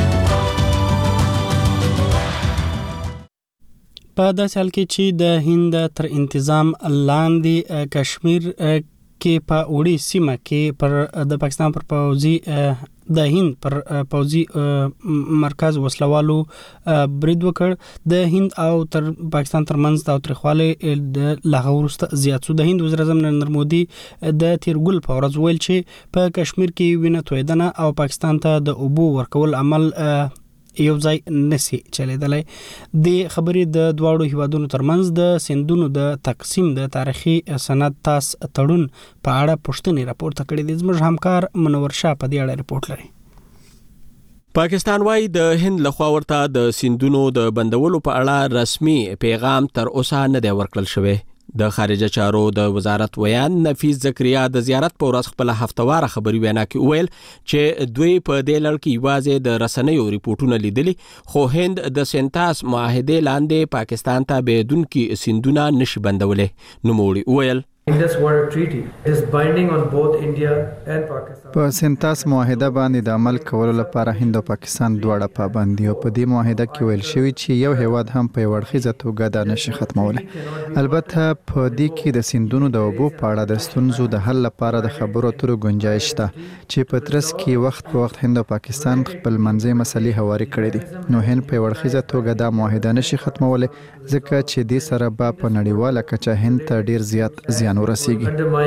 په داسې حال کې چې د هند تر انتظام لاندې کشمیر کې په وړي سیمه کې پر د پاکستان پر پوځي د هند پر پوځي مرکز وسلوالو برید وکړ. د هند او تر پاکستان ترمنځ د تاریخواله د لاهور زیات سو. د هند وزیر اعظم نریندر مودي د تیرګل په ورځ ویل چې په کشمیر کې وینه تویدنه او پاکستان ته د اوبو ورکول عمل یو ځای نسی چلیدلای. د خبرې د دواړو هیوادونو ترمنځ د سیندونو د تقسیم د تاریخي سند تاس تړون په اړه پوښتنې راپورته کړې دي. زموږ همکار منور شاه په دې اړه ریپورت لري. پاکستان وايي د هند لخوا ورته د سیندونو د بندولو په اړه رسمي پیغام تر اوسه نه دی ورکړل شوی. د خارجه چارو د وزارت ویان نفیس زکریا د زیارت په ورځ خپل هفتواره خبري وینا کې ویل چې دوی په دې لړ کې یوازې د رسنیو ریپورتونه لیدلي، خو هند د سنتاس معاهده لاندې پاکستان ته بيدونکو سیندونه نشي بندولې. نو موري ویل Indus Water Treaty is binding on both India and Pakistan. په سنتاس معاهده باندې د عمل کولو لپاره هند او پاکستان دواړه پابند دي. په دې معاهده کې ویل شوی چې یو هیواد هم په وړخیزه توګه دا نشي ختمولی. البته په دې کې د سیندونو د اوبو په اړه د ستونزو د حل لپاره د خبرو اترو گنجائش شته چې په ترڅ کې وخت په وخت هند او پاکستان خپل منځي مسلې هواري کړې دي. نو هند په وړخیزه توګه دا معاهده نشي ختمولی ځکه چې دې سره به په نړیواله کچه هند ته ډیر زیات زیان ورسیږي.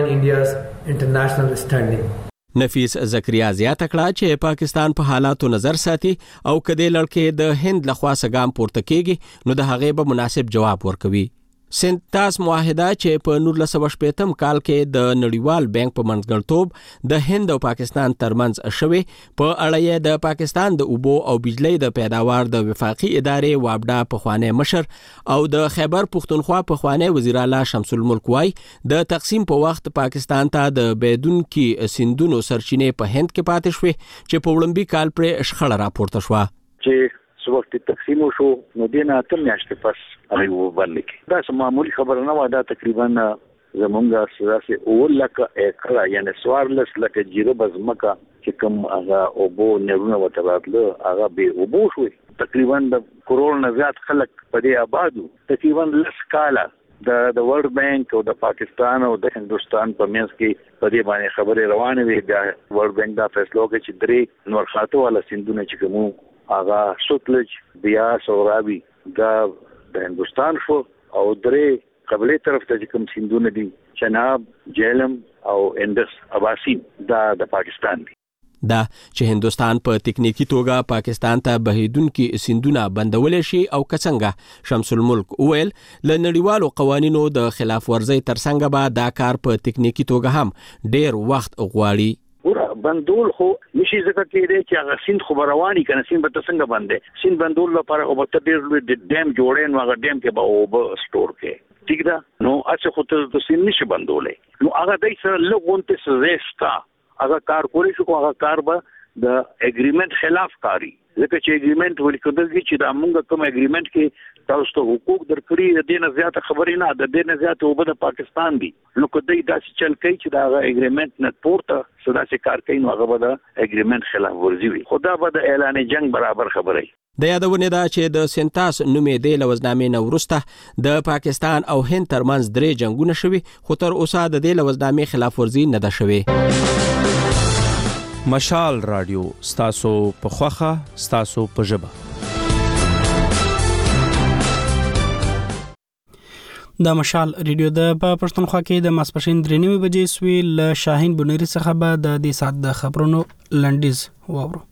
نفیس زکریا زیاته کړه چې پاکستان په حالاتو نظر ساتي او کدی لړکې د هند لخوا سګام پورته کیږي نو د هغې به مناسب جواب ورکوي. سنتاس معاهده چې په نولس سوه شپېتم کال کې د نړیوال بانک په منځګړیتوب د هند او پاکستان ترمنځ شوی، په اړه د پاکستان د اوبو او بجلی د پیداوار د وفاقي ادارې وابډا پخوانی مشر او د خیبر پختونخوا پخوانی وزیر اعلی شمس الملک وای د تقسیم په وخت پاکستان ته د بيدونکو سیندونو سرچینې په هند کې پاتې شوې چې په وړاندې کال پر شخړه راپورته شو چې وخت تقسیم شو نو دینه اتم میاشتې پس هغه وبلک. دا سم معمولی خبره نه و. دا تقریبا زمونږه سره اول لکه اکرا یعنی سوارلس لکه جیره بزمکه چې کوم هغه اوبو نرونه وتراتله هغه به اوبو شو. تقریبا د کروڑ نه زیات خلک په دې آبادو. تقریبا لس کاله د د ورلد بانک او د پاکستان او د هندستان په منځ کې په دې باندې خبرې روانې وي. د ورلد بانک دا فیصله وکړه چې درې نورخاتو والا سیندونه چې کوم آغا سوتلج، بیاس او رابی دا د هندستان شو او درې قبلي طرف ته کوم سیندونه دي چناب، جیلم او اندس اباسین دا د پاکستان دي. دا چې هندستان په تکنیکی توګه پاکستان ته بهیدونکو سیندونه بندولې شي او کڅنګه شمس الملک ویل ل نړیوالو قوانینو د خلاف ورزي ترڅنګ به دا کار په تکنیکی توګه هم ډیر وخت غواړي. بندول خو نشي ځکه کېدی چې هغه سیند خو رواني کنه سیند به څنګه باندې سیند بندول لپاره او به ډېر لوی ډیم جوړین نو هغه ډیم کې به او سٹور کې ٹھیک ده. نو اڅه خو ته سیند نشي بندولې نو هغه دای سره لغونته سزا هغه کار کولی شو. هغه کار به د اګریمنت خلاف کاری ځکه چې اګریمنت ولیکل کېږي چې دا موږ کوم اګریمنت کې تاسو ته حقوق درکړي د دې نه زیاته خبرې نه د دې نه زیاته وبد پاکستان دی نو کدی داسې چل کوي چې دا اګریمنت نه پورته صدا چې کار کوي نو هغه به د اګریمنت خلاف ورزي وي خدا به د اعلان جنگ برابر خبرې د یادونه ده چې د سنتاس نومې د لوزنامې نو ورسته د پاکستان او هند ترمنځ درې جنگونه شوي خو تر اوسه د دې لوزنامې خلاف ورزي نه ده شوي. مشال رادیو ستاسو په خوخه ستاسو په ژبه. د مشال ریډیو د پښتونخوا کې د ماسپښین درې نیمې بجې سوي ل شاهین بنيري څخه به د دې سات د خبرونو لنډیز واورو.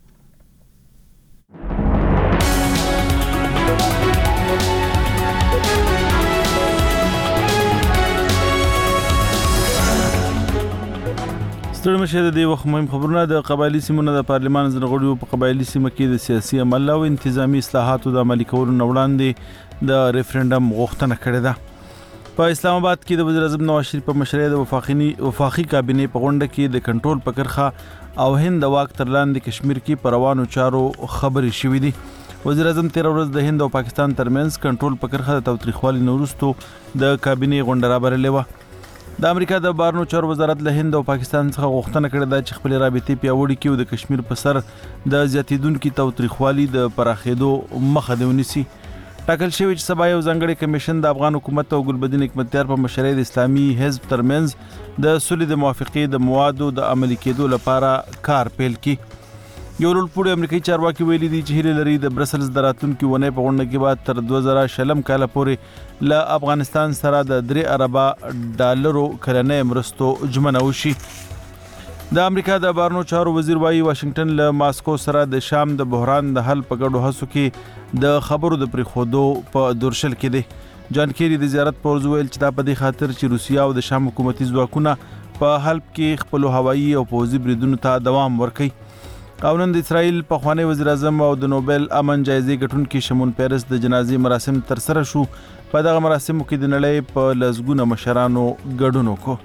ستړي مشه د دې وخت مهم خبرونه د قبایلی سیمونو د پارلمان زنغړیو په قبایلی سیمه کې د سیاسي عمل او انتظامی اصلاحاتو د عملي کولو وړاندې د ریفرندم غوښتنه کړې ده. په اسلام آباد کې د وزیر اعظم نواز شریف په مشرۍ د وفاقي وفاقي کابینې په غونډه کې د کنټرول په کرخه او هند د واک تر لاندې کشمیر کې په روانو چارو خبرې شوې دي. وزیر اعظم تیر ورځ د هند او پاکستان ترمنځ کنټرول په کرخه د تاوتریخوالي نورستو د کابینې غونډه رابرلې و. د امریکا د بهرنیو چارو وزارت له هند او پاکستان څخه غوښتنه کړې ده چې خپل رابطې پیاوړې کړي او د کشمیر په سر د زیاتیدونکو تاوتریخوالي د پراخېدو مخه دې ونیسي. ټاکل شوی چې سبا یو ځانګړی کمیشن د افغان حکومت او ګلبدین حکمتیار په مشرۍ د اسلامي حزب ترمنځ د صلح د موافقې د موادو د عملي کېدو لپاره کار پیل کړي. یو لوړپوړي امریکایي چارواکي ویلي دي چې هیله لري د برسلز د راتلونکي ونې په غونډه کې بعد تر دوه زره شلم کال پورې له افغانستان سره د درې اربه ډالرو کلنۍ مرستو ژمنه وشي. د امریکا د بهرنیو چارو وزیر وايي واشنگټن له ماسکو سره د شام د بحران د حل په ګډو هڅو کې د خبرو د پریښودو په دورشل کې دی. جان کیری د زیارت په ورځ ویل چې دا په دې خاطر چې روسیا او د شام حکومتي ځواکونه په حلب کې خپل هوایي او پوځي بریدونو ته دوام ورکوي. او نن د اسرائیل پخوانی وزیر اعظم او د نوبل امن جایزې ګټونکي شمون پیرس د جنازې مراسم تر سره شو. په دغه مراسمو کې د نړۍ په لسګونه مشرانو ګډون وکړ.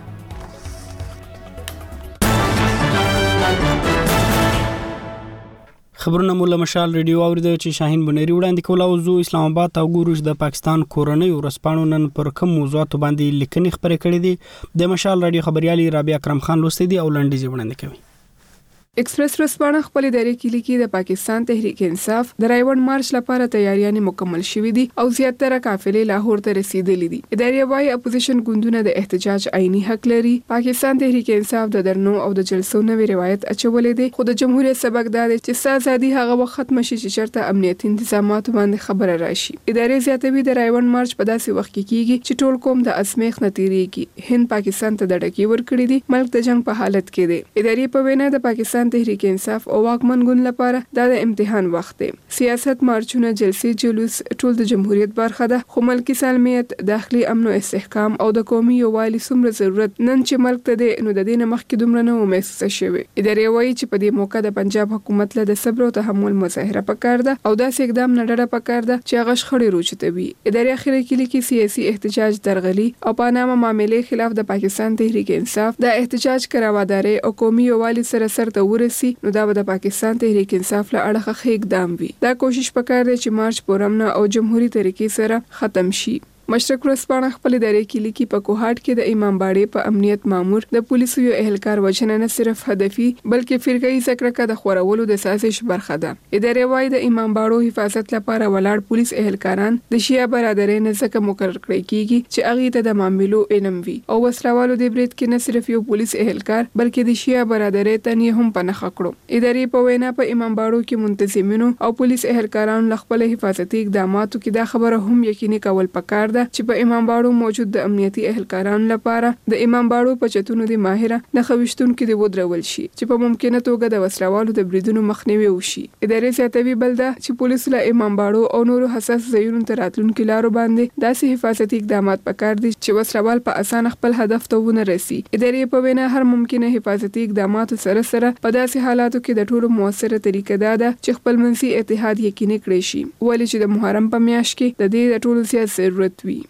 خبرونه مولا مشال ریډیو اوریدل چې شاهین بنيري وړاندې کول او زو اسلام آباد او ګوروش د پاکستان کورنۍ ورسپانو نن پر کوم موضوعات باندې لیکنې خبرې کړې دي. د مشال ریډیو خبريالي رابعه اکرم خان لوستي دي او لنډیز وړاندې کوي. ایکسپریس ورځپاڼه خپل ادارې کې لیکي د پاکستان تحریک انصاف د رایوند مارچ لپاره تیاریاں مکمل شوې دي او زیاتره قافلې لاهور ته رسیدلې دي. ادارې وايي اپوزیشن ګوندونه د احتجاج عیني حق لري. پاکستان تحریک انصاف د درنو او د جلسو نوې روایت اچولې دي خو د جمهوریت سبق دا دی چې سازادي هغه وخت ختم شي چې چرته امنیتي تنظیمات باندې خبره راشي. ادارې زیاتوي د رایوند مارچ په داسې وخت کې کیږي چې ټول قوم د اسمیخ نتیریږي. هند پاکستان ته د ډکی ور کړی دي ملک د جنگ په حالت کې دی. ادارې په وینا د پاکستان تحریک انصاف او واکمن ګوند لپاره دا د امتحان وخت دی. سیاست مارچونه جلسې جلوس ټول د جمهوریت برخه ده خو ملکی سالمیت داخلي امن او استحکام او د قومي یووالي څومره ضرورت نن چې ملک ته دی نو د دې نه مخکې دومره نه محسوس شوی. ادارې وایي چې په دې موقع د پنجاب حکومت له د صبر او تحمل مظاهره پکار ده او داسې اقدام نه ډډه پکار ده چې هغه شخړې روچتوي. ادارې اخیری کې لیکي سیاسي احتجاج درغلي او پاناما معاملې خلاف د پاکستان تحریک انصاف د احتجاج کراواداري او قومي یووالي سره سره ته ورسي نو دا به د پاکستان تحریک انصاف له اړخه ښه اقدام وي. دا کوشش پکار دی چې مارچ پرامن او جمهوریت طریقې سره ختم شي. مشرق ورځپاڼه خپل ادارې کې لیکي په کوهاټ کې د امام باړې په امنیت مامور د پولیسو یو اهلکار وژنه نه صرف هدفي بلکې فرقه‌ای زکرکه د خورولو د سازش برخه ده. ادارې وايي د امام باړو حفاظت لپاره ولاړ پولیس اهلکاران د شیعه برادرۍ نه ځکه مقرر کړی کیږي چې هغه ته د معاملو علم وي او وسلوالو د برید کې نه صرف یو پولیس اهلکار بلکې د شیعه برادرۍ ته نه هم پناه کړو. ادارې په وینا په امام باړو کې منتظمینو او پولیس اهلکارانو خپل حفاظتي اقداماتو کې دا خبره هم یقیني کول پکار چې په امام باړو موجود د امنیتي اهلکارانو لپاره د امام باړو په چتونو د ماهره د خوښتونکو د ودرول شي چې په ممکنه توګه د وسلوالو د بریدونو مخنیوي وشي. ادارې زیاتوي بلدا چې پولیس له امام باړو او نورو حساس ځایونو ته راتلونکو لارو باندې داسې حفاظتي اقدامات پکار دي چې وسلوال په اسانه خپل هدف ته ونه رسي. ادارې په وینا هر ممکنه حفاظتي اقدامات سره سره په داسې حالاتو کې د ټولو موثره طریقه دا ده چې خپل منځي اتحاد یقیني کړي شي ولې چې د محرم په میاشت کې د دې د ټولو سیاسي ضرورت وي.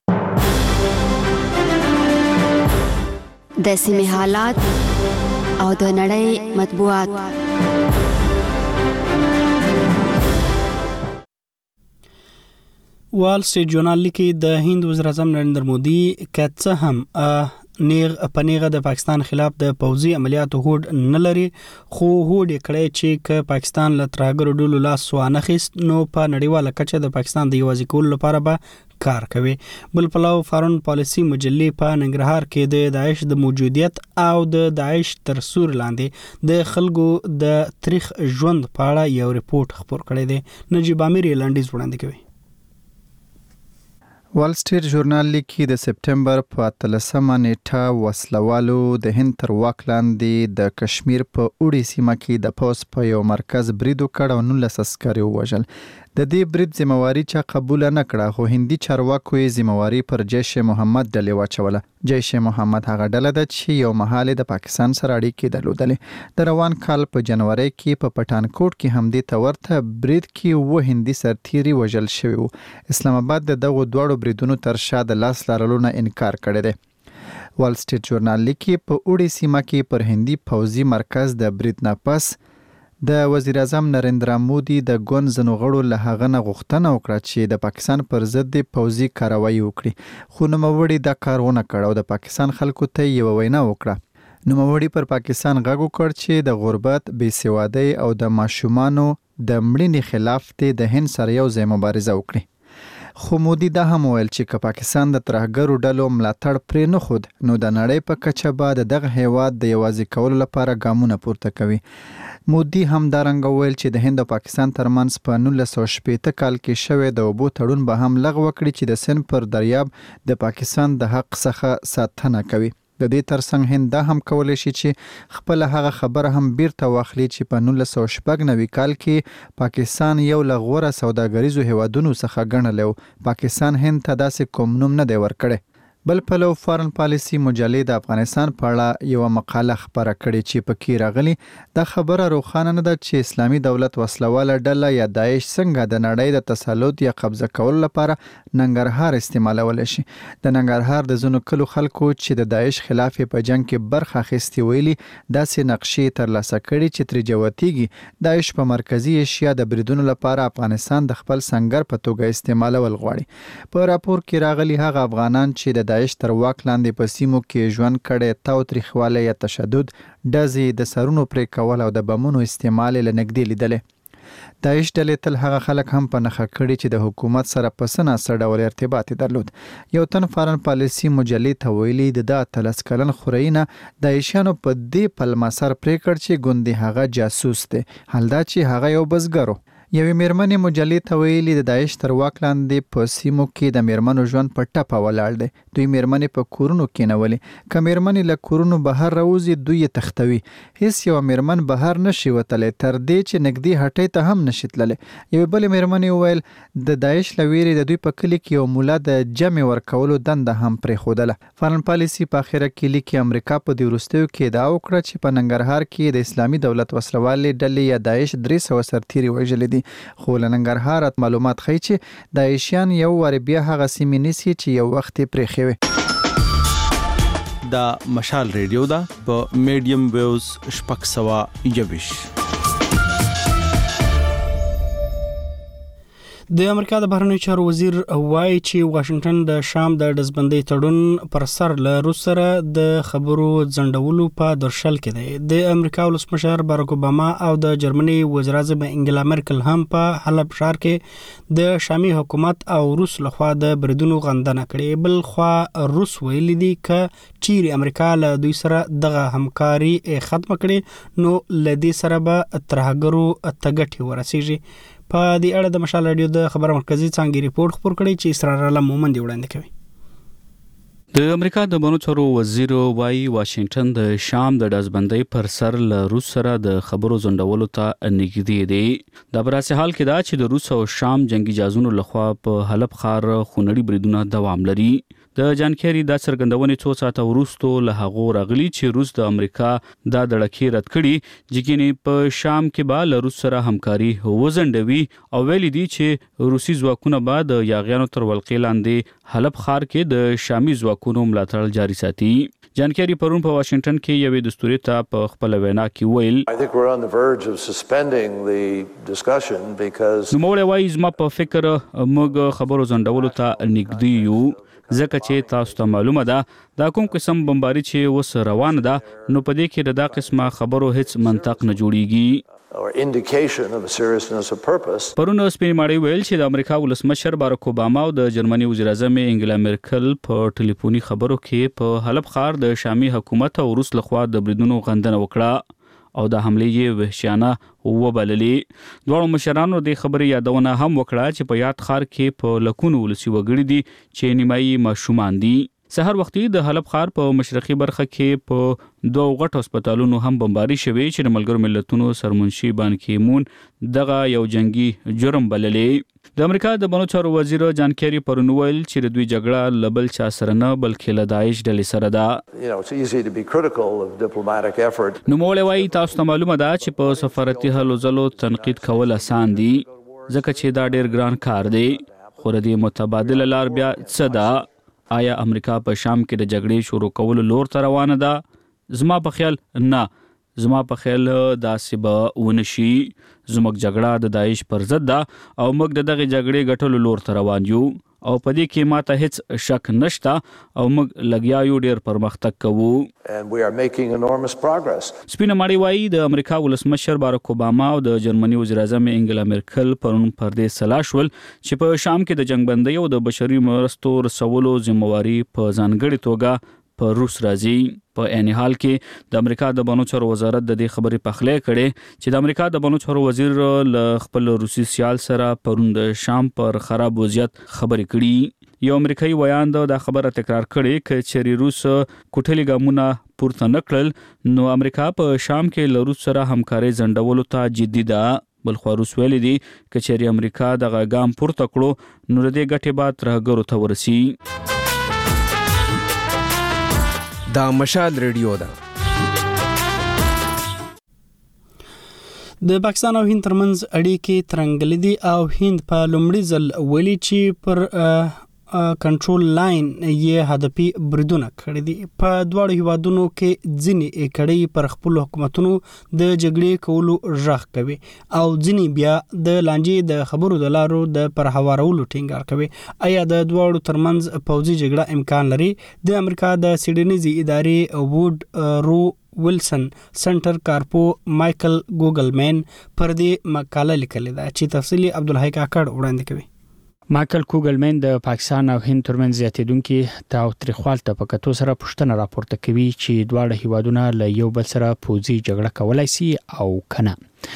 د سیمې حالات او د نړۍ مطبوعات. وال سټریټ جورنال لیکي د هند وزیر اعظم نریندر مودي کڅه هم نیغ پنیغه د پاکستان خلاف د پوځي عملیاتو هوډ نه لري خو هوډ کړی چې ک پاکستان له ترهګرو ډلو لاس وانه خیست نو په نړیواله کچه د پاکستان د یوازې کولو لپاره به کار کوي. بل پلاو فارن پالیسی مجلې په ننګرهار کې د داعش د موجودیت او د داعش تر سور لاندې د خلکو د تاریخ ژوند په اړه یو ریپورت خبر کړی دی. نجیب امیر لاندیز وړاندې کوي. وال سټریټ جورنال لیکي د سپټمبر په اتلسمه نیټه وسلوالو د هند تر واک لاندې د کشمیر په اوړي سیمه کې د پوس په یو مرکز برید وکړ او نولس عسکر ووژل. د دې برید ذمہواری چا قبول نه کړه خو هندي چارواکو یې ذمہواری پر جیش محمد ډلې واچوله. جیش محمد هغه ډله ده چې یو مهال د پاکستان سره اړیکې درلودلې. د روان کال په جنوري کې په پټانکوټ کې هم دې ته ورته برید کې و هندي سرتیري وژل شوی وو. اسلام آباد د دغه دوړو بریدونو تر شا د لاس لرلو نه انکار کړی دی. وال سټریټ جورنال لیکي په اوړي سیمه کې پر هندي پوځي مرکز د برید نه پس د وزیر اعظم نریندر مودي د ګوند زنوغړو له هغه نه غوښتنه وکړه چې د پاکستان پر ضد د پوځي کاروایی وکړي خو نوموړي دا کار ونه کړ او د پاکستان خلکو ته یو وینا وکړه. نوموړي پر پاکستان غږ وکړ چې د غربت، بېسوادۍ او د ماشومانو د مړینې خلاف د هند سره یو ځای مبارزه وکړي. خو مودي دا هم ویل چې که پاکستان د ترهګرو ډلو ملاتړ پرې نه خود نو د نړۍ په کچه به د دغه هیواد د یوازې کولو لپاره ګامونه پورته کوي. مودي هم دا رنګ ویل چې د هند او پاکستان ترمنځ په نولس سوه شپېته کال کې شوی د اوبو تړون به هم لغوه کړي چې د سند پر دریاب د پاکستان د حق څخه ساتنه کوي. د دې ترڅنګ هند دا هم کولی شي چې خپل هغه خبره هم بیرته واخلي چې په نولس سوه شپږ نوي کال کې پاکستان یو له غوره سوداګریزو هیوادونو څخه ګڼلی و. پاکستان هند ته داسې کوم نوم نه دی ورکړی. بل پلو فارن پالیسی مجلې د افغانستان په اړه یو مقاله خبره کړې چې پکې راغلي دا خبره روښانه نه ده چې اسلامي دولت وسلواله ډله یا داعش څنګه د نړۍ د تسلط یا قبضه کولو لپاره ننګرهار استعمالولی شي. د ننګرهار د ځینو کلو خلکو چې د داعش خلاف په جنگ کې برخه اخیستې ویلي داسې نقشې ترلاسه کړي چې ترې جوتیږي داعش په مرکزي ایشیا د بریدونو لپاره افغانستان د خپل سنگر په توګه استعمالول غواړي. په راپور کې راغلي هغه افغانان چې د داعش تر واک لاندې په سیمو کې ژوند کړی تاوتریخوالی یا تشدد، ډزې، د سرونو پرې کول او د بمونو استعمال یې له نږدې لیدلی. داعش ډلې تل هغه خلک هم په نښه کړي چې د حکومت سره په څه ناڅه ډول ارتباط درلود. یو تن فارن پالیسی مجلې ته ویلي د ده اتلس کلن خوريي نه داعشیانو په دې پلمه سر پرې کړ چې ګوندې هغه جاسوس دی، حال دا چې هغه یو بزګر و. یوې میرمنې مجلې ته ویلي د داعش تر واک لاندې په سیمو کې د میرمنو ژوند په ټپه ولاړ دی. دوی میرمنې په کورونو کېنولي. که میرمنې له کورونو بهر راوځي دوی یې تختوي. هیڅ یوه میرمن بهر نشي وتلی تر دې چې نږدې هټۍ ته هم نشي تللی. یوې بلې میرمنې وویل د داعش له ویرې د دوی په کلي کې یو مولا د جمع ورکولو دنده هم پرېښودله. فارن پالیسي په اخره کې لیکي امریکا په دې وروستیو کې ادعا وکړه چې په ننګرهار کې د اسلامي دولت وسلوالې ډلې یا داعش درې سوه سرتیري وژلي دي. خو له ننګرهار معلومات ښیي چې داعشیان یو وار بیا هغه سیمې نیسي چې یو وخت یې پرېښې وې. دا مشال ریډیو ده په میډیم ویوز شپږ سوه یویش. د امریکا د بهرنیو چارو وزیر وایي چې واشنگټن د شام د ډزبندۍ تړون پر سر له روس سره د خبرو ځنډولو په درشل کې دی. د امریکا ولسمشر باراک اوباما او د جرمني وزیر اعظم انګلا مرکل هم په حلب ښار کې د شامي حکومت او روس لخوا د بریدونو غندنه کړې. بل خوا روس ویلي دي که چیرې امریکا له دوی سره دغه همکاري ختم کړي نو له دې سره به ترهګرو ته ګټې ورسیږي. په دې اړه د مشال رادیو د خبر مرکزی څانګې ریپورت خبر کړی چې اسرار الله مومند وړاندې کوي. د امریکا د بهرنیو چارو وزیر وايي واشنگټن د شام د ډزبندۍ پر سر له روس سره د خبرو ځنډولو ته نږدې دی. دا په داسې حال کې ده چې د روس او شام جنگي جهازونو لخوا په حلب ښار خونړي بریدونه دوام لري. د جان کیری دا څرګندونې څو ساعته وروسته له هغه راغلي چې روس د امریکا دا دړکې رد کړي چې په شام کې به له روس سره همکاري وزندوي او ویلي دي چې روسي ځواکونه به د یاغیانو تر ولقې لاندې حلب ښار کې د شامي ځواکونو ملاتړ جاري ساتي. جان کیری پرون په واشنگټن کې یوې دستوري ته په خپل وینا کې ویل I think we're on the verge of suspending the discussion because نو مولې وایي زما په فکر موږ خبرو ځنډولو ته نږدې یو ځکه چې تاسو ته معلومه ده دا کوم قسم بمباري چې اوس روان ده نو په دې کې د دا قسمه خبرو هیڅ منطق نه جوړیږي or indication of a seriousness of purpose. پرون سپین ماړی ویل چې د امریکا ولسمشر باراک اوباما او د جرمني وزیر اعظم انګلا مرکل په ټلیفوني خبرو کې په حلب ښار د شامي حکومت او روس لخوا د بریدونو غندنه وکړه او د حملې یې وحشیانه وبللې. دواړو مشرانو د خبرې یادونه هم وکړه چې په یاد ښار کې په لکونو ولسي وګړي دي چې نیمایي ماشومان دي. سحر وختي د حلب ښار په مشرقي برخه کې په دوه غټ هسپتالونو هم بمباري شوې چې د ملګرو ملتونو سرمنشي بان کی مون دغه یو جنگي جرم بللې. د امریکا د بنو چارو وزیر جان کیری پرون ویل چې د دوی جګړه لبل چا سره نه بلکې له داعش ډلې سره ده. You know, it's easy to be critical of diplomatic effort. نو مولې وایي تاسو ته معلومه ده چې په سفارتي هلو ځلو تنقید کول آسان دي ځکه چې دا ډیر ګران کار دی خو د متبادل لار بیا څه ده؟ آیا امریکا په شام کې د جګړې شروع کولو لور ته روانه ده؟ زما په خیال نه، زما په خیال داسې به ونشي. زموږ جګړه د داعش پر ضد ده او موږ د دغه جګړې ګټلو لور ته روان یو او په دې کې ماته هیڅ شک نشته او موږ لګیا یو ډیر پرمختګ کوو. And we are making enormous progress. سپینه ماړی وایي د امریکا ولسمشر باراک اوباما او د جرمني وزیر اعظم انګلا مرکل پرون پر دې سلا شول چې په شام کې د جنگبندۍ او د بشري مرستو رسولو ذمہواري په ځانګړې توګه په روس راځي. په عین حال کې د امریکا د بنو چارو وزارت د دې خبرې پخلی کړي چې د امریکا د بنو چارو وزیر له خپل روسي سیال سره پرون د شام پر خراب وضعیت خبرې کړي. یو امریکایي ویاند دا خبره تکرار کړي چې چېرې روس کوټلي ګامونه پورته نه کړل نو امریکا په شام کې له روس سره همکاري ځنډولو ته جدي ده. بلخو روس ویلي دي چې چېرې امریکا دغه ګام پورته کړو نو د دې ګټې به ترهګرو ته ورسي. دا مشال ریډیو ده. د پاکستان او هند ترمنځ اړیکې ترنګلې دي او هند په لومړي ځل ویلي چې پر کنټرول لاین یې هدفي بریدونه کړي دي. په دواړو هیوادونو کې ځینې کړي پر خپل حکومتونو د جګړې کولو ژغ کوي او ځینې بیا د لانجې د خبرو د لارو د پر هوارولو ټینګار کوي. آیا د دواړو ترمنځ پوځي جګړه امکان لري؟ د امریکا د سیډنیزي ادارې ووډ رو ویلسن سنټر کارپو مایکل ګوګلمین پر دې مقاله لیکلې ده چې تفصیلی عبدالحی کاکړ وړاندې کوي. مایکل کوګلمین د پاکستان او هند ترمنځ زیاتېدونکو تاوتریخوالي ته په کتو سره پوښتنه راپورته کوي چې دواړه هیوادونه له یو بل سره پوځي جګړه کولای شي او کنه.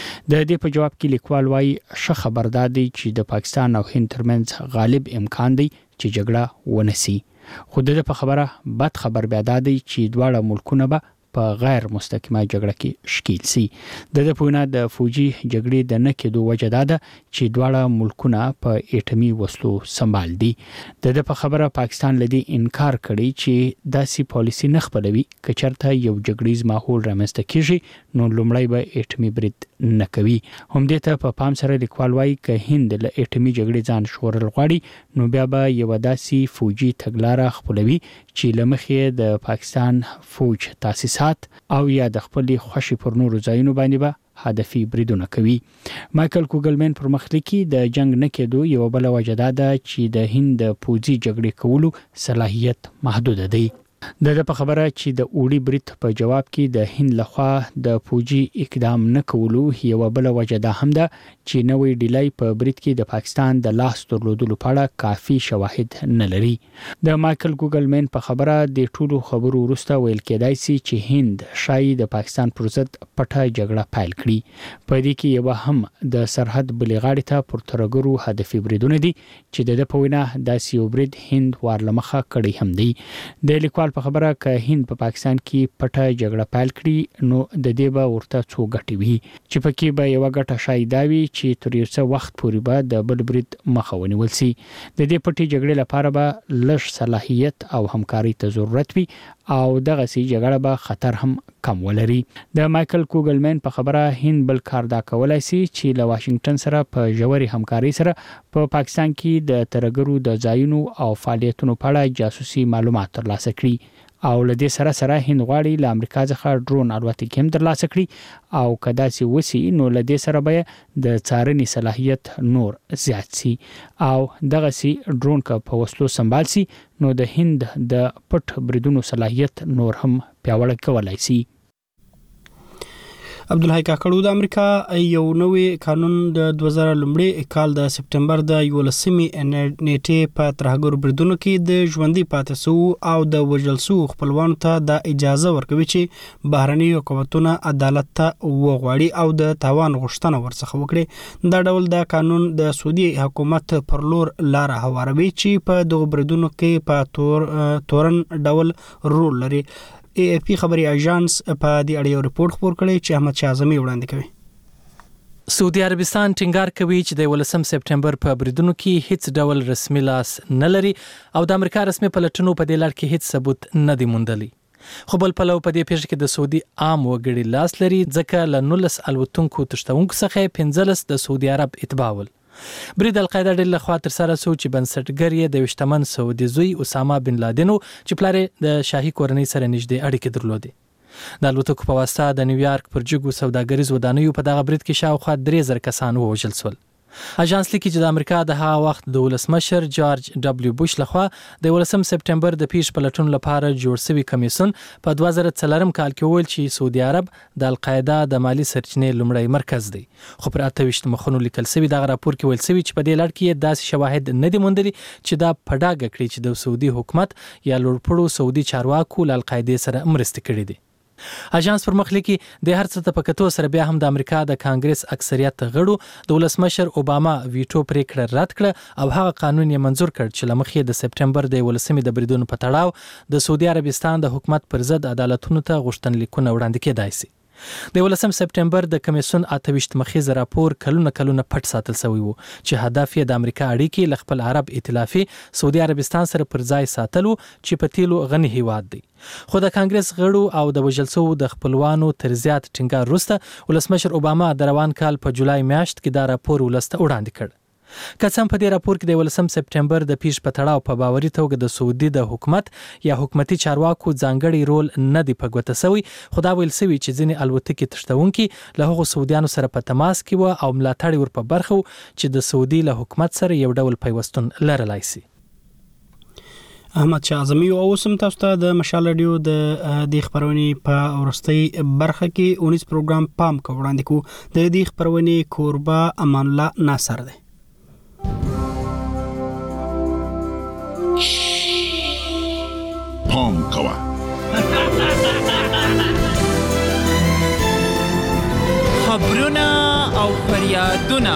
د دې په جواب کې لیکوال وايي ښه خبردار دی چې د پاکستان او هند ترمنځ غالب امکان دی چې جګړه ونسي. خو د په خبره بد خبر بیا دی چې دواړه ملکونه به په غیر مستقیمه جګړه کې شکیل سي. د دې په نه د فوجي جګړې د نه کېدو وجه ده چې دواړه ملکونه په اټومي وسلو سمبال دي. د دې په خبره پاکستان لدی انکار کړی چې داسې پالیسی نه خپلوي که چېرته یو جګړیز ماحول رامنځته کیږي نو لومړی به اټومي برید نه کوي. هم دې ته په پام سره لیکوال وايي که هند له اټومي جګړې ځان ژغورل غواړي نو بیا به یو داسې فوجي تګلاره خپلوي چې لمخې د پاکستان فوج تاسیس او یا د خپل خوشي پر نورو ځایونو باندې به هدفي بریدونه کوي. مایکل کوګلمین پر مخليکي د جنگ نه کېدو یو بل وجه ده چې د هند پوځي جګړې کولو صلاحیت محدود دی. د دې په خبره چې د اوړي برید په جواب کې د هند لخوا د فوجي اقدام نه کولو یو بل وجه ده هم ده چې نوې ډیلای په برید کې د پاکستان د لاس درلودلو په اړه کافي شواهد نه لري. د مایکل کوګلمین په خبره د ټولو خبرو وروسته ویل کېدای شي چې هند شاید د پاکستان پر ضد پټه جګړه پیل کړي. په دې کې یو هم د سرحد بلې غاړې ته پر ترګرو هدفي بریدونه دي چې د په وینا داسې یو برید هند ورلمخه کړی هم دی. د لیکوال په خبره که هند په پاکستان کې پټه جګړه پیل کړي نو د دې به ورته څو ګټې وي چې پکې به یو غټه شاید وي چې تر یو څه وخت پورې به د بل برید مخه ونیول شي. د دې پټې جګړې لپاره به لږ صلاحیت او همکاري ته ضرورت وي او دغه سي جګړه به خطر هم کم ولري. د مایکل کوګلمین په خبره هند بل کار دا کولای شي چې له واشنگټن سره په ژوري همکاري سره په پا پاکستان کې د ترګرو د ځایونو او فعالیتونو په اړه جاسوسي معلومات ترلاسه کړي او لدې سره سره هند غواړي له امریکا څخه ډرون الوتکې هم ترلاسه کړي او کدا چې وسی نو لدې سره به د څارنې صلاحیت نور زیات سي او دغه سي ډرون کا په وسلو سمبال سي نو د هند د پټ بریدونو صلاحیت نور هم پیاوړی کولای سي. عبدالحی کاکړو د امریکا یو نوې قانون د دوه زره لومړي کال د سپټمبر د یولسمې نیټې په ترهګر بریدونو کې د ژوندۍ پاتې شو او د وژل شو خپلوانو ته د اجازه ورکوي چې بهرني حکومتونه عدالت ته وغواړي او د تاوان غوښتنه ورڅخه وکړي. دا ډول د قانون د سعودي حکومت پر لور لار هواروي چې په دغه بریدونو کې په تور تورن ډول رول لري. ای اف پی خبري اژانس په دې اړه یو رپورت خپور کړی چې احمد شاه اعظمي وړاندې کوي. سعودي عربستان ټینګار کوي چې د ولسم سپټمبر په بریدونو کې هیڅ ډول رسمي لاس نه لري او د امریکا رسمي پلټنو په دې لړ کې هیڅ ثبوت نه دی موندلی. خو بل پلو په دې پیښه کې د سعودي عام وګړي لاس لري ځکه له نولس الوتونکو تشتونکو څخه پنځلس د سعودي عرب اتباع ول. برید القاعده ډله لخوا تر سره سو چې بنسټګر یې د وشتمن سعودي زوی اسامه بن لادن چې پلار د شاهي کورنۍ سره نږدې اړیکې درلودې. د الوتکو په واسطه د نیویارک پر جګو سوداګریز ودانیو په دغه برید کې شاوخوا درې زره کسان ووژل شول. اژانس لیکي چې د امریکا د هغه وخت د ولسمشر جورج ډبلیو بوش لخوا د ولسم سپټمبر د پیښ پلټون لپاره جوړ شوی کمیسیون په دوه زره څلورم کال کې ویل چې سعودي عرب د القاعده د مالی سرچینې لومړی مرکز دی. خو پر اته ویشت مخونو لیکل شوی دغه راپور کې ویل شوی چې په دې لړ کې داسې شواهد نه دي موندلي چې دا په ډاګه کړي چې د سعودي حکومت یا لوړپوړو سعودي چارواکو له القاعده سره مرسته کړې دي. اژانس پر مخ لیکي د هر څه ته په کتو سره بیا هم د امریکا د کانګرس اکثریت غړو د ولسمشر اوباما ویټو پریکړه رد کړه او هغه قانون یې منزور کړ چې لمخې د سپټمبر د ولسمې د بریدونو په تړاو د سعودي عربستان د حکومت پر ضد عدالتونو ته غوښتنلیکونه وړاندې کېدای شي. د ولسم سپټمبر د کمیسیون اته ویشت مخیز راپور کلونه کلونه پټ ساتل شوی وو چې هدف یې د امریکا اړیکې ل خپل عرب ائتلافي سعودي عربستان سره پر ځای ساتلو چې په تیلو غني هیواد دی. خو د کانګرس غړو او د وژل شوو د خپلوانو تر زیات ټینګار وروسته ولسمشر اوباما د روان کال په جولای میاشت کې دا راپور ولسته وړاندې کړ. که څه هم په دې راپور کې د ولسم سپټمبر د پیښ په تړاو په باوري توګه د سعودي د حکومت یا حکومتي چارواکو ځانګړي رول نه دی په ګوته شوی، خو دا ویل شوی چې ځینې الوتکې تښتونکي له هغو سعودیانو سره په تماس کې وو او ملاتړ ور په برخه چې د سعودي له حکومت سره یو ډول پیوستون لرلای شي. احمد شاه اعظمي او سم تاسو ته د مشال رادیو د دې خبرونې په ورستۍ برخه کې اونیس پروګرام پام کو وړاندې کو. د دې خبرونې کوربه امان الله ناصر دی. پام کوه خبرونه او فریادونه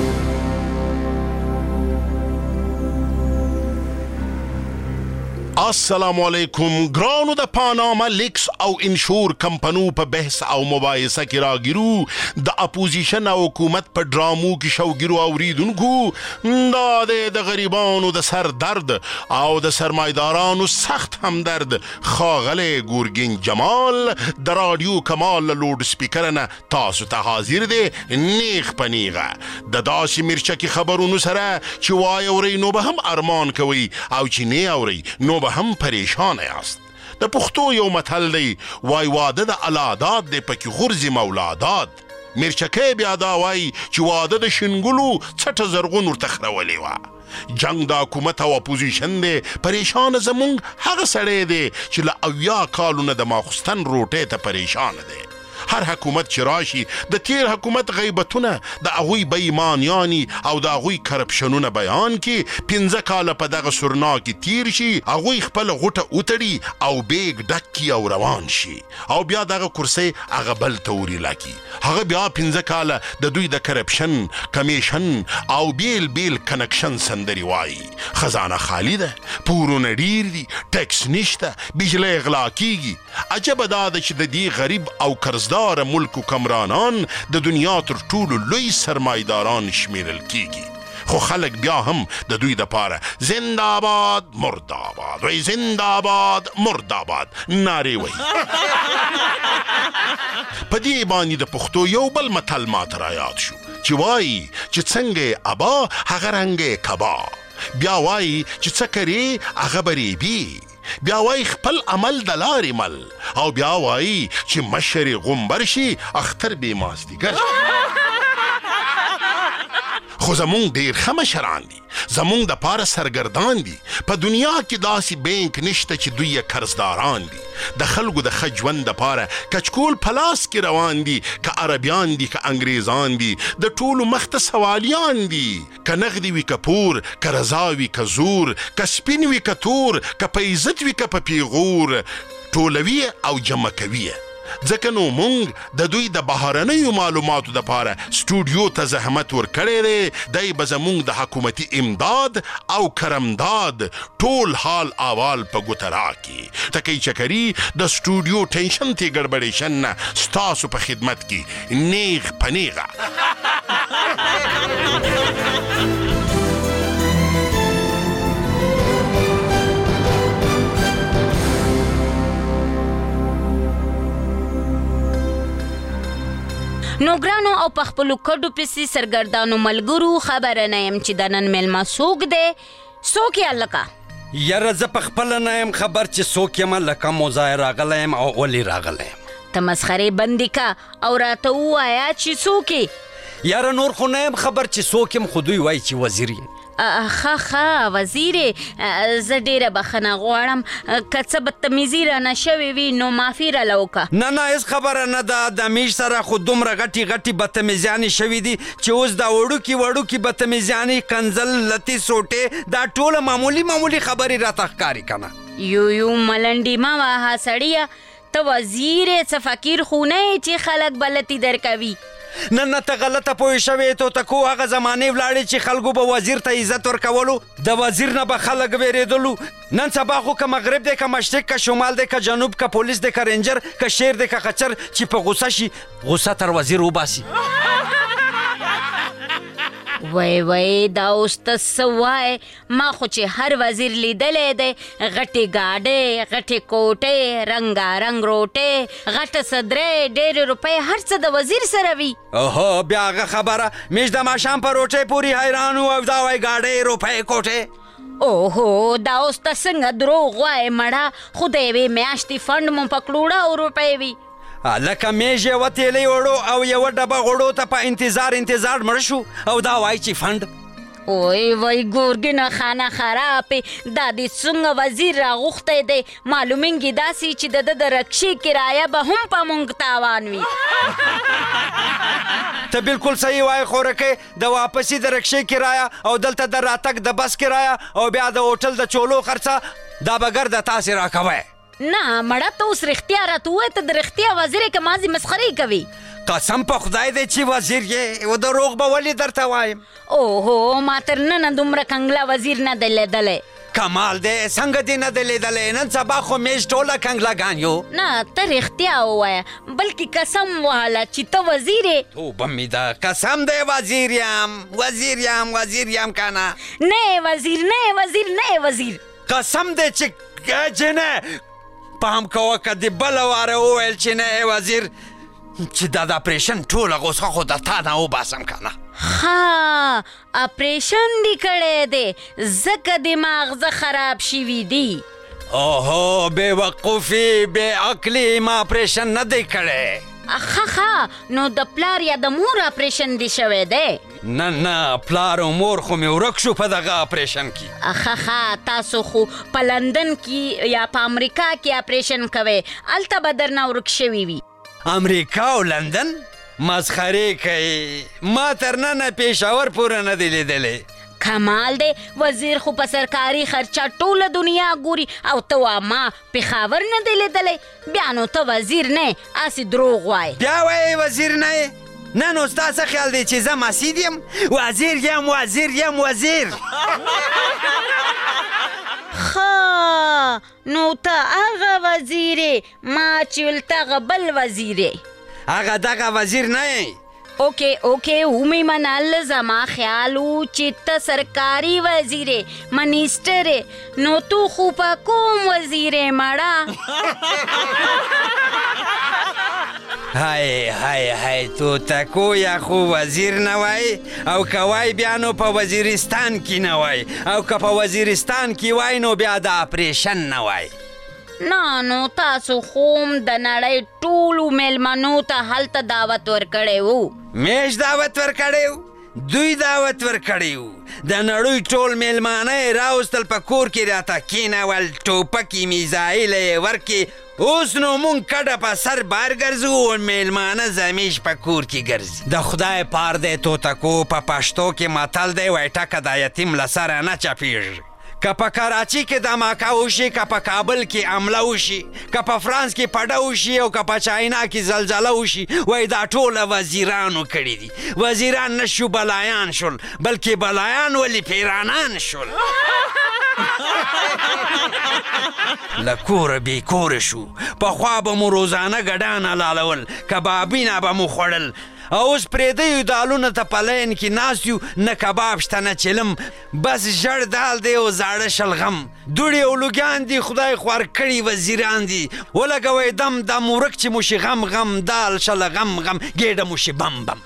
السلام علیکم ګرانو د پاناما لیکس او انشور کمپنو په بحث او مباحثه کې راګیرو د اپوزیشن او حکومت په ډرامو کې شوګیرو اوریدونکو دا د غریبانو د سر درد او د سرمایدارانو سخت همدرد خاغله ګورګین جمال د رادیو کمال لوډ سپیکر نه تاسو ته حاضر دی نیغ پنیغه د داسې مرچکی خبرونو سره چې وای اوري نو به هم ارمان کوي او چې نه اوري نو به هم پریشان یاست. د پښتو یو متل دی وای واده د الاداد دی پکې غرزي مولادات مرچکې بیا دا وای چې واده د شنګلو څټه زرغون ورته خرولې وه. جنگ د حکومت او اپوزیشن دی پریشان زمونږ هغه سړی دی چې له اویا کالونه د ماخستن روټې ته پریشان دی. هر حکومت چې راشي د تیر حکومت غیبتونه د هغوی بېایمانیاني او د هغوی کرپشنونه بیان کې پنځه کاله په دغه سرنا کې تیر شي هغوی خپل غوټه وتړي او بیګ ډک کي او روان شي او بیا دغه کرسۍ هغه بل ته وریلا کي هغه بیا پنځه کاله د دوی د کرپشن کمیشن او بیل بیل کنکشن سندري وایي. خزانه خالی ده پورونه ډیر دي ټیکس نشته بجلی اغلا کیږي. عجبه دا ده چې د دې غریب او قرضدار ملک و کمرانان د دنیا تر ټولو لوی سرمایداران شمیرل کیږي. خو خلک بیا هم د دوی د پاره زنده‌باد مرده‌باد وای زنده‌باد مرده‌باد نارې وای. په دې باندې د پښتو یو بل متل ماته را یاد شو چې وایي چې څنګه ابا هغه رنګ کبا بیا وایي چې څه کرې هغه به ریبي بیا وای خپل عمل د لارې مل او بیا وای چې مشر غومبر شي اختر بې مازدیګر شي. خو زمونږ ډېر ښه مشران دي، زمونږ د پاره سرګردان دي. په دنیا کې داسې بینک نشته چې دوی یې قرضداران دي. د خلکو د ښه ژوند دپاره کچکول په لاس کې روان دي، که عربیان دي که انګریزان دي، د ټولو مخ ته سوالیان دي. که نغدي وي که پور، که رضا وي که زور، که سپین وي که تور، که په عزت وي که په پیغور، ټولوي او جمع کوي. ځکه نو مونږ د دوی د بهرنیو معلوماتو دپاره سټوډیو ته زحمت ورکړی دی. دی به زمونږ د حکومتي امداد او کرمداد ټول حال احوال په ګوته راکړي. ټکی چکري د سټوډیو ټینشن تی ګډبډېشن نه ستاسو په خدمت کې نیغ په نیغه. نو ګرانو او په خپلو کډو پسې سرګردانو ملګرو خبره نه یم چې د نن میلمه څوک دی. څوک یې هلکه؟ یاره زه په خپله نه یم خبر چې څوک یم، لکه مو ځای راغلی یم او ولې راغلی یم. ته مسخرې بندې که او راته ووایه چې څوک یې. یاره نور خو نه یم خبر چې څوک یم، خو دوی وایي چې وزیر یم. ښه ښه وزیرې، زه ډېره بخښنه غواړم که څه بدتمیزي رانه شوې وي نو معافي راله وکړه. نه نه هېڅ خبره نه ده. د میش سره خو دومره غټې غټې بدتمیزیانې شوي دي چې اوس دا وړوکي وړوکي بدتمیزیانې کنځل لتې سوټې دا ټوله معمولي معمولي خبرې راته ښکاري که نه. یو یو ملنډې مه وهه سړیه، ته وزیر یې څه فقیر خو نه یې چې خلک به لتې درکوي. نه نه ته غلطه پوه شوې. توتکو هغه زمانې ولاړې چې خلکو به وزیر ته عزت ورکولو، د وزیر نه به خلک ویرېدلو. نن سبا خو که مغرب دی که مشرق که شمال دی که جنوب که پولیس دی که رینجر که شیر دی که خچر چې په غوسه شي غوسه تر وزیر وباسي. وای وای دا اوس ته څه وایې؟ ما خو چې هر وزیر لیدلی دی، غټې ګاډۍ، غټې کوټې، رنګارنګ روټۍ، غټه صدرۍ، ډېرې روپۍ، هر څه د وزیر سره وي. اوهو بیا هغه خبره میش د ماښام په روټۍ پورې حیران و او دا وایي ګاډۍ روپۍ کوټۍ. اوهو دا اوس ته څنګه دروغ وایې مړه؟ خو د یوې میاشتې فنډ مو په کروړه او روپۍ وي. لکه میژ یوه تیلۍ وړو او یوه ډبه غوړو ته په انتظار انتظار مړ شو او دا وایي چې فنډ. وای وای ګورګینه خانه خرابې، دا دې څنګه وزیر راغوښتی دی؟ معلومیږي داسې چې د ده د رکشې کرایه به هم په مونږ تاوان وي. ته بالکل صحیح وایې خورکۍ. د واپسې د رکشې کرایه او دلته د راتګ د بس کرایه او بیا د هوټل د چولو خرڅه دا به ګرده تاسې راکوئ. نه مړه ته اوس رښتیا راته ووایه، ته د رښتیا وزیر یې که مازې مسخرې کوي؟ قسم په خدای دی چې وزیر یې، و دروغ به ولې درته وایم؟ اوهو ما تر ننه دومره کنګله وزیر نه دی لیدلی. کمال دی، څنګه دې نه دی لیدلی؟ نن سبا خو میش ټوله کنګلګان یو. نه ته رښتیا ووایه، بلکې قسم وهله چې ته وزیر یې. توبه مې ده، قسم دی وزیر یم، وزیر یم، وزیر یم که نه؟ نه وزیر، نه وزیر، نه وزیر. قسم دی چې جنه پام کوه که دې بله واره وویل چې نه وزیر چې دا د اپریشن ټوله غوسه خو د تا نه وباسم که نه. ها اپریشن دې کړی دی ځکه دماغزه خراب شوي دي. اوهو بې وقوفي بې عقلي ما اپریشن نه دی کړی. ښه ښه نو د پلار یا د مور اپریشن دی شوی دی؟ نه نه پلار او مور خو مې ورک شو په دغه اپریشن کې. ښه ښه تاسو خو په لندن کې یا په امریکا کې اپریشن کوئ، هلته به درنه ورک شوي وي. امریکا او لندن مسخرې کوي، ما تر ننه پېښور پورې نه دی لیدلی. کمال دی، وزیر خو په سرکاري خرچه ټوله دنیا ګوري او ته وا ما پېښور نه دی لیدلی. بیا نو ته وزیر نه یې، هسې دروغ وایې. بیا وایې وزیر نه یې؟ نه نو ستا څه خیال دی چې زه مسید یم؟ وزیر یم وزیر یم وزیر. ښه نو ته هغه وزیر یې، ما چې ول ته هغه بل وزیر یې. هغه دغه وزیر نه یې. اوکې اوکې ومې منل، زما خیال و چې ته سرکاري وزیر یې، منیسټر یې، نو تو خو په کوم وزیر یې مړه؟ های های های توتکو یا خو وزیر نه وای او که وای بیا نو په وزیرستان کې نه وای او که په وزیرستان کې وای نو بیا د اپریشن نه وای. نه نو تاسو خوم د نړۍ ټولو میلمنو ته هلته دعوت ورکړی وو. میش دعوت ورکړی وو؟ دوی دعوت ورکړی وو. د نړۍ ټول میلمانه یې راوستل په کور کې راته کېنول، ټوپکې میزایل یې ورکې. اوس نو مونږ کډه په سر بار ګرځو او میلمانه زمیش په کور کې ګرځي. د خدای پار دی توتکو په پښتو کې متل دی وایي ټکه د یتیم له سره نه چپېږي. که په کراچي کې دماکه وشي، که په کابل کې حمله وشي، که په فرانس کې پډه وشي او که په چاینا کې زلزله وشي، وایي دا ټوله وزیرانو کړي دي. وزیران نه شو بلایان شول، بلکې بلایان ولې پیرانان شول. له کوره بې کوره شو. پخوا به مو روزانه ګډان حلالول، کبابونه به مو خوړل، او اوس پرېدیو دالونه ته په لین کې ناست یو، نه کباب شته نه چلم، بس ژړ دال دی او زاړه شلغم. دوړې او لوګیان دي خدای خوار کړي وزیران دي. ولګوئ دم دم ورک چې مو شي غم غم، دال شلغم غم، ګېډه مو شي بم بم.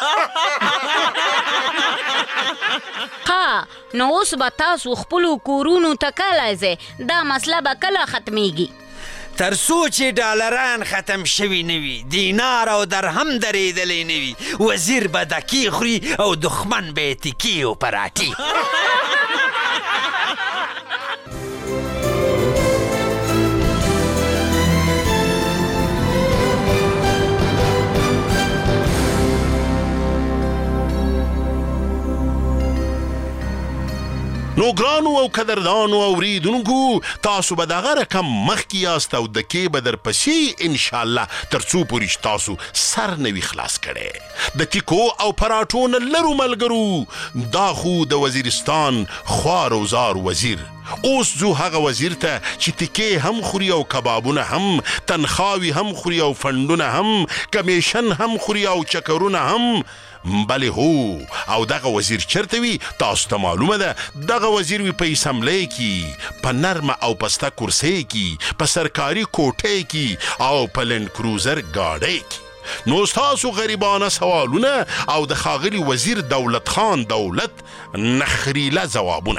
ها نو اوس به تاسو خپلو کورونو ته کله ځئ؟ دا مسله به کله ختمیږي؟ تر څو چې ډالران ختم شوي نه وي، دینار او درهم درېدلی نه وي، وزیر به دکې خوري او دښمن به یې تکې او پراټې. نو ګرانو او قدردانو اوریدونکو، تاسو به دغه رقم مخکې یاست او دکې به درپسې انشاءالله تر څو پورې تاسو سر نه وي خلاص کړی. د تیکو او پراټو نه لرو ملګرو، دا خو د وزیرستان خوار او زار وزیر. اوس ځو هغه وزیر ته چې تیکې هم خوري او کبابونه هم، تنخواوي هم خوري او فنډونه هم، کمیشن هم خوري او چکرونه هم. بله هو، او دغه وزیر چرته وي تاسو ته معلومه ده. دغه وزیر وي په اسمبلی کې، په نرمه او پسته کرسۍ کې، په سرکاري کوټۍ کې او په لینډ کروزر ګاډۍ کې. نو ستاسو غریبانه سوالونه او د ښاغلي وزیر دولت خان دولت نخریله ځوابونه.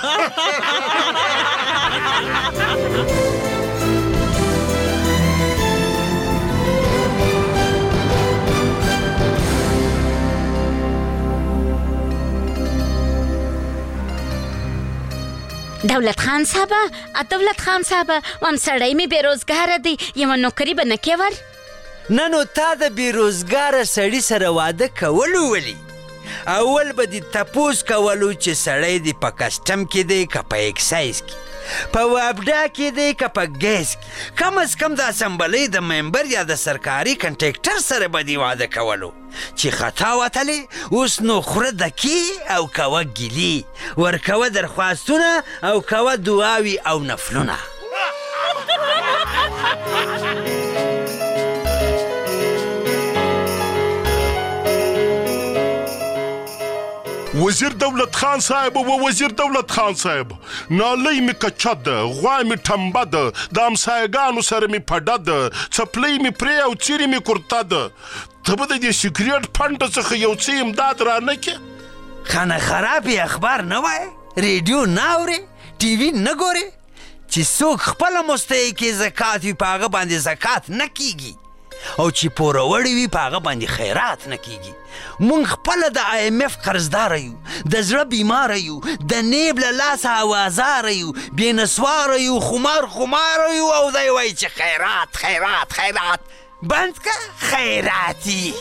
دولت خان صاحبه، دولت خان صاحبه، وام سړی مې بېروزګاره دی، یوه نوکري به نه کې ور؟ نه نو تا د بېروزګاره سړي سره واده کولو ولي؟ اول به دې تپوس کولو چې سړی دې په کسټم کې دی که په اکسایز کې، په وابډا کې دی که په ګیس کې، کم از کم د اسمبلۍ د ممبر یا د سرکاري کنټریکټر سره به دې واده کولو. چې خطا وتلې اوس نو خوره دکې او کوه ګیلي، ورکوه درخواستونه او کوه دعاوي او نفلونه. وزیر دولت خان صاحب و وزیر دولت خان صاحب، نالۍ مې کچه ده، غوا مې ټمبه ده، د همسایګانو سره مې پډه ده، څپلۍ مې پرې او څیرې مې کورته ده. ته به د دې سیګریټ فنډ څخه یو څه امداد رانه کې؟ خانه خرابې اخبار نه وایې، ریډیو نه اورې، ټي وي نه ګورې؟ چې څوک خپله مستحقې زکات وي په هغه باندې زکات نه کیږي، او چې پوروړی وي په هغه باندې خیرات نه کیږي. مونږ خپله د آی ایم اف قرضداره یو، د زړه بیماره یو، د نیب له لاسه اوازاره یو، بې نسواره یو، خمار خماره یو، او دی وایي چې خیرات خیرات خیرات. بند که خیراتی.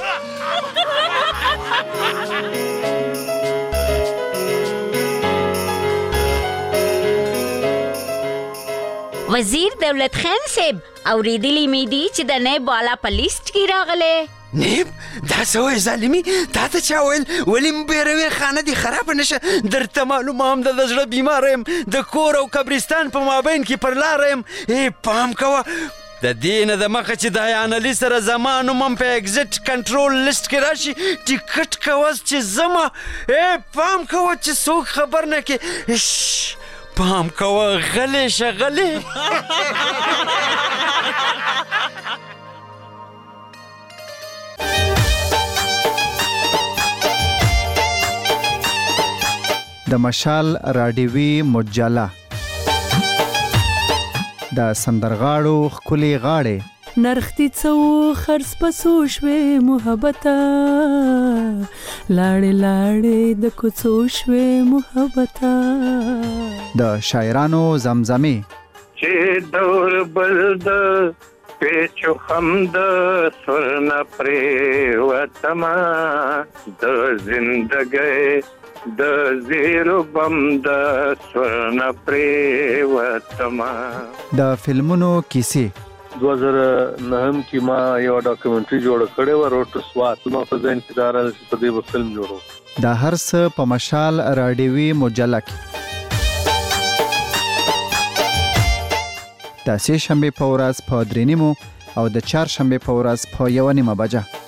وزیر دولت خان صاحب، اوریدلی مې دي چې د نیب والا په لیست کې راغلی. نیب؟ دا څه وایې ظالمي؟ تا ته چا ویل؟ ولې مو بیروې خانه دې خرابه نه شه؟ درته معلومه هم ده د زړه بیماره یم، د کور او قبرستان په مابین کې پر لاره یم. ای پام کوه، د دې نه د مخه چې د ایانلي سره زما نوم هم په اگزټ کنټرول لیست کې راشي، ټیکټ کوه چې ځمه. ای پام کوه چې څوک خبر نه کې. پام کوه، غلی شه غلی. د مشال راډیوي مجله د سندرغاړو خولي غاړې نرختی څو خرڅ پسو شوې محبته لاړې لاړې د کوڅو شوې محبته د شاعرانو زمزمې چې دور بل د پیچو خم د سرنا پرې وتما د زندګۍ د زیرو بم د سرنا پرې وتما د فلمونو کیسې دو هزار نهم کې ما یو ډاکومنټري جوړ کړی و روټ سوات نو په ځین کې دارل چې په دې فلم جوړو د هر څه په مشال راډیوي مجله کې د سه شنبه په ورځ په درې نیمو او د چهار شنبه په ورځ په یو نیمه بجه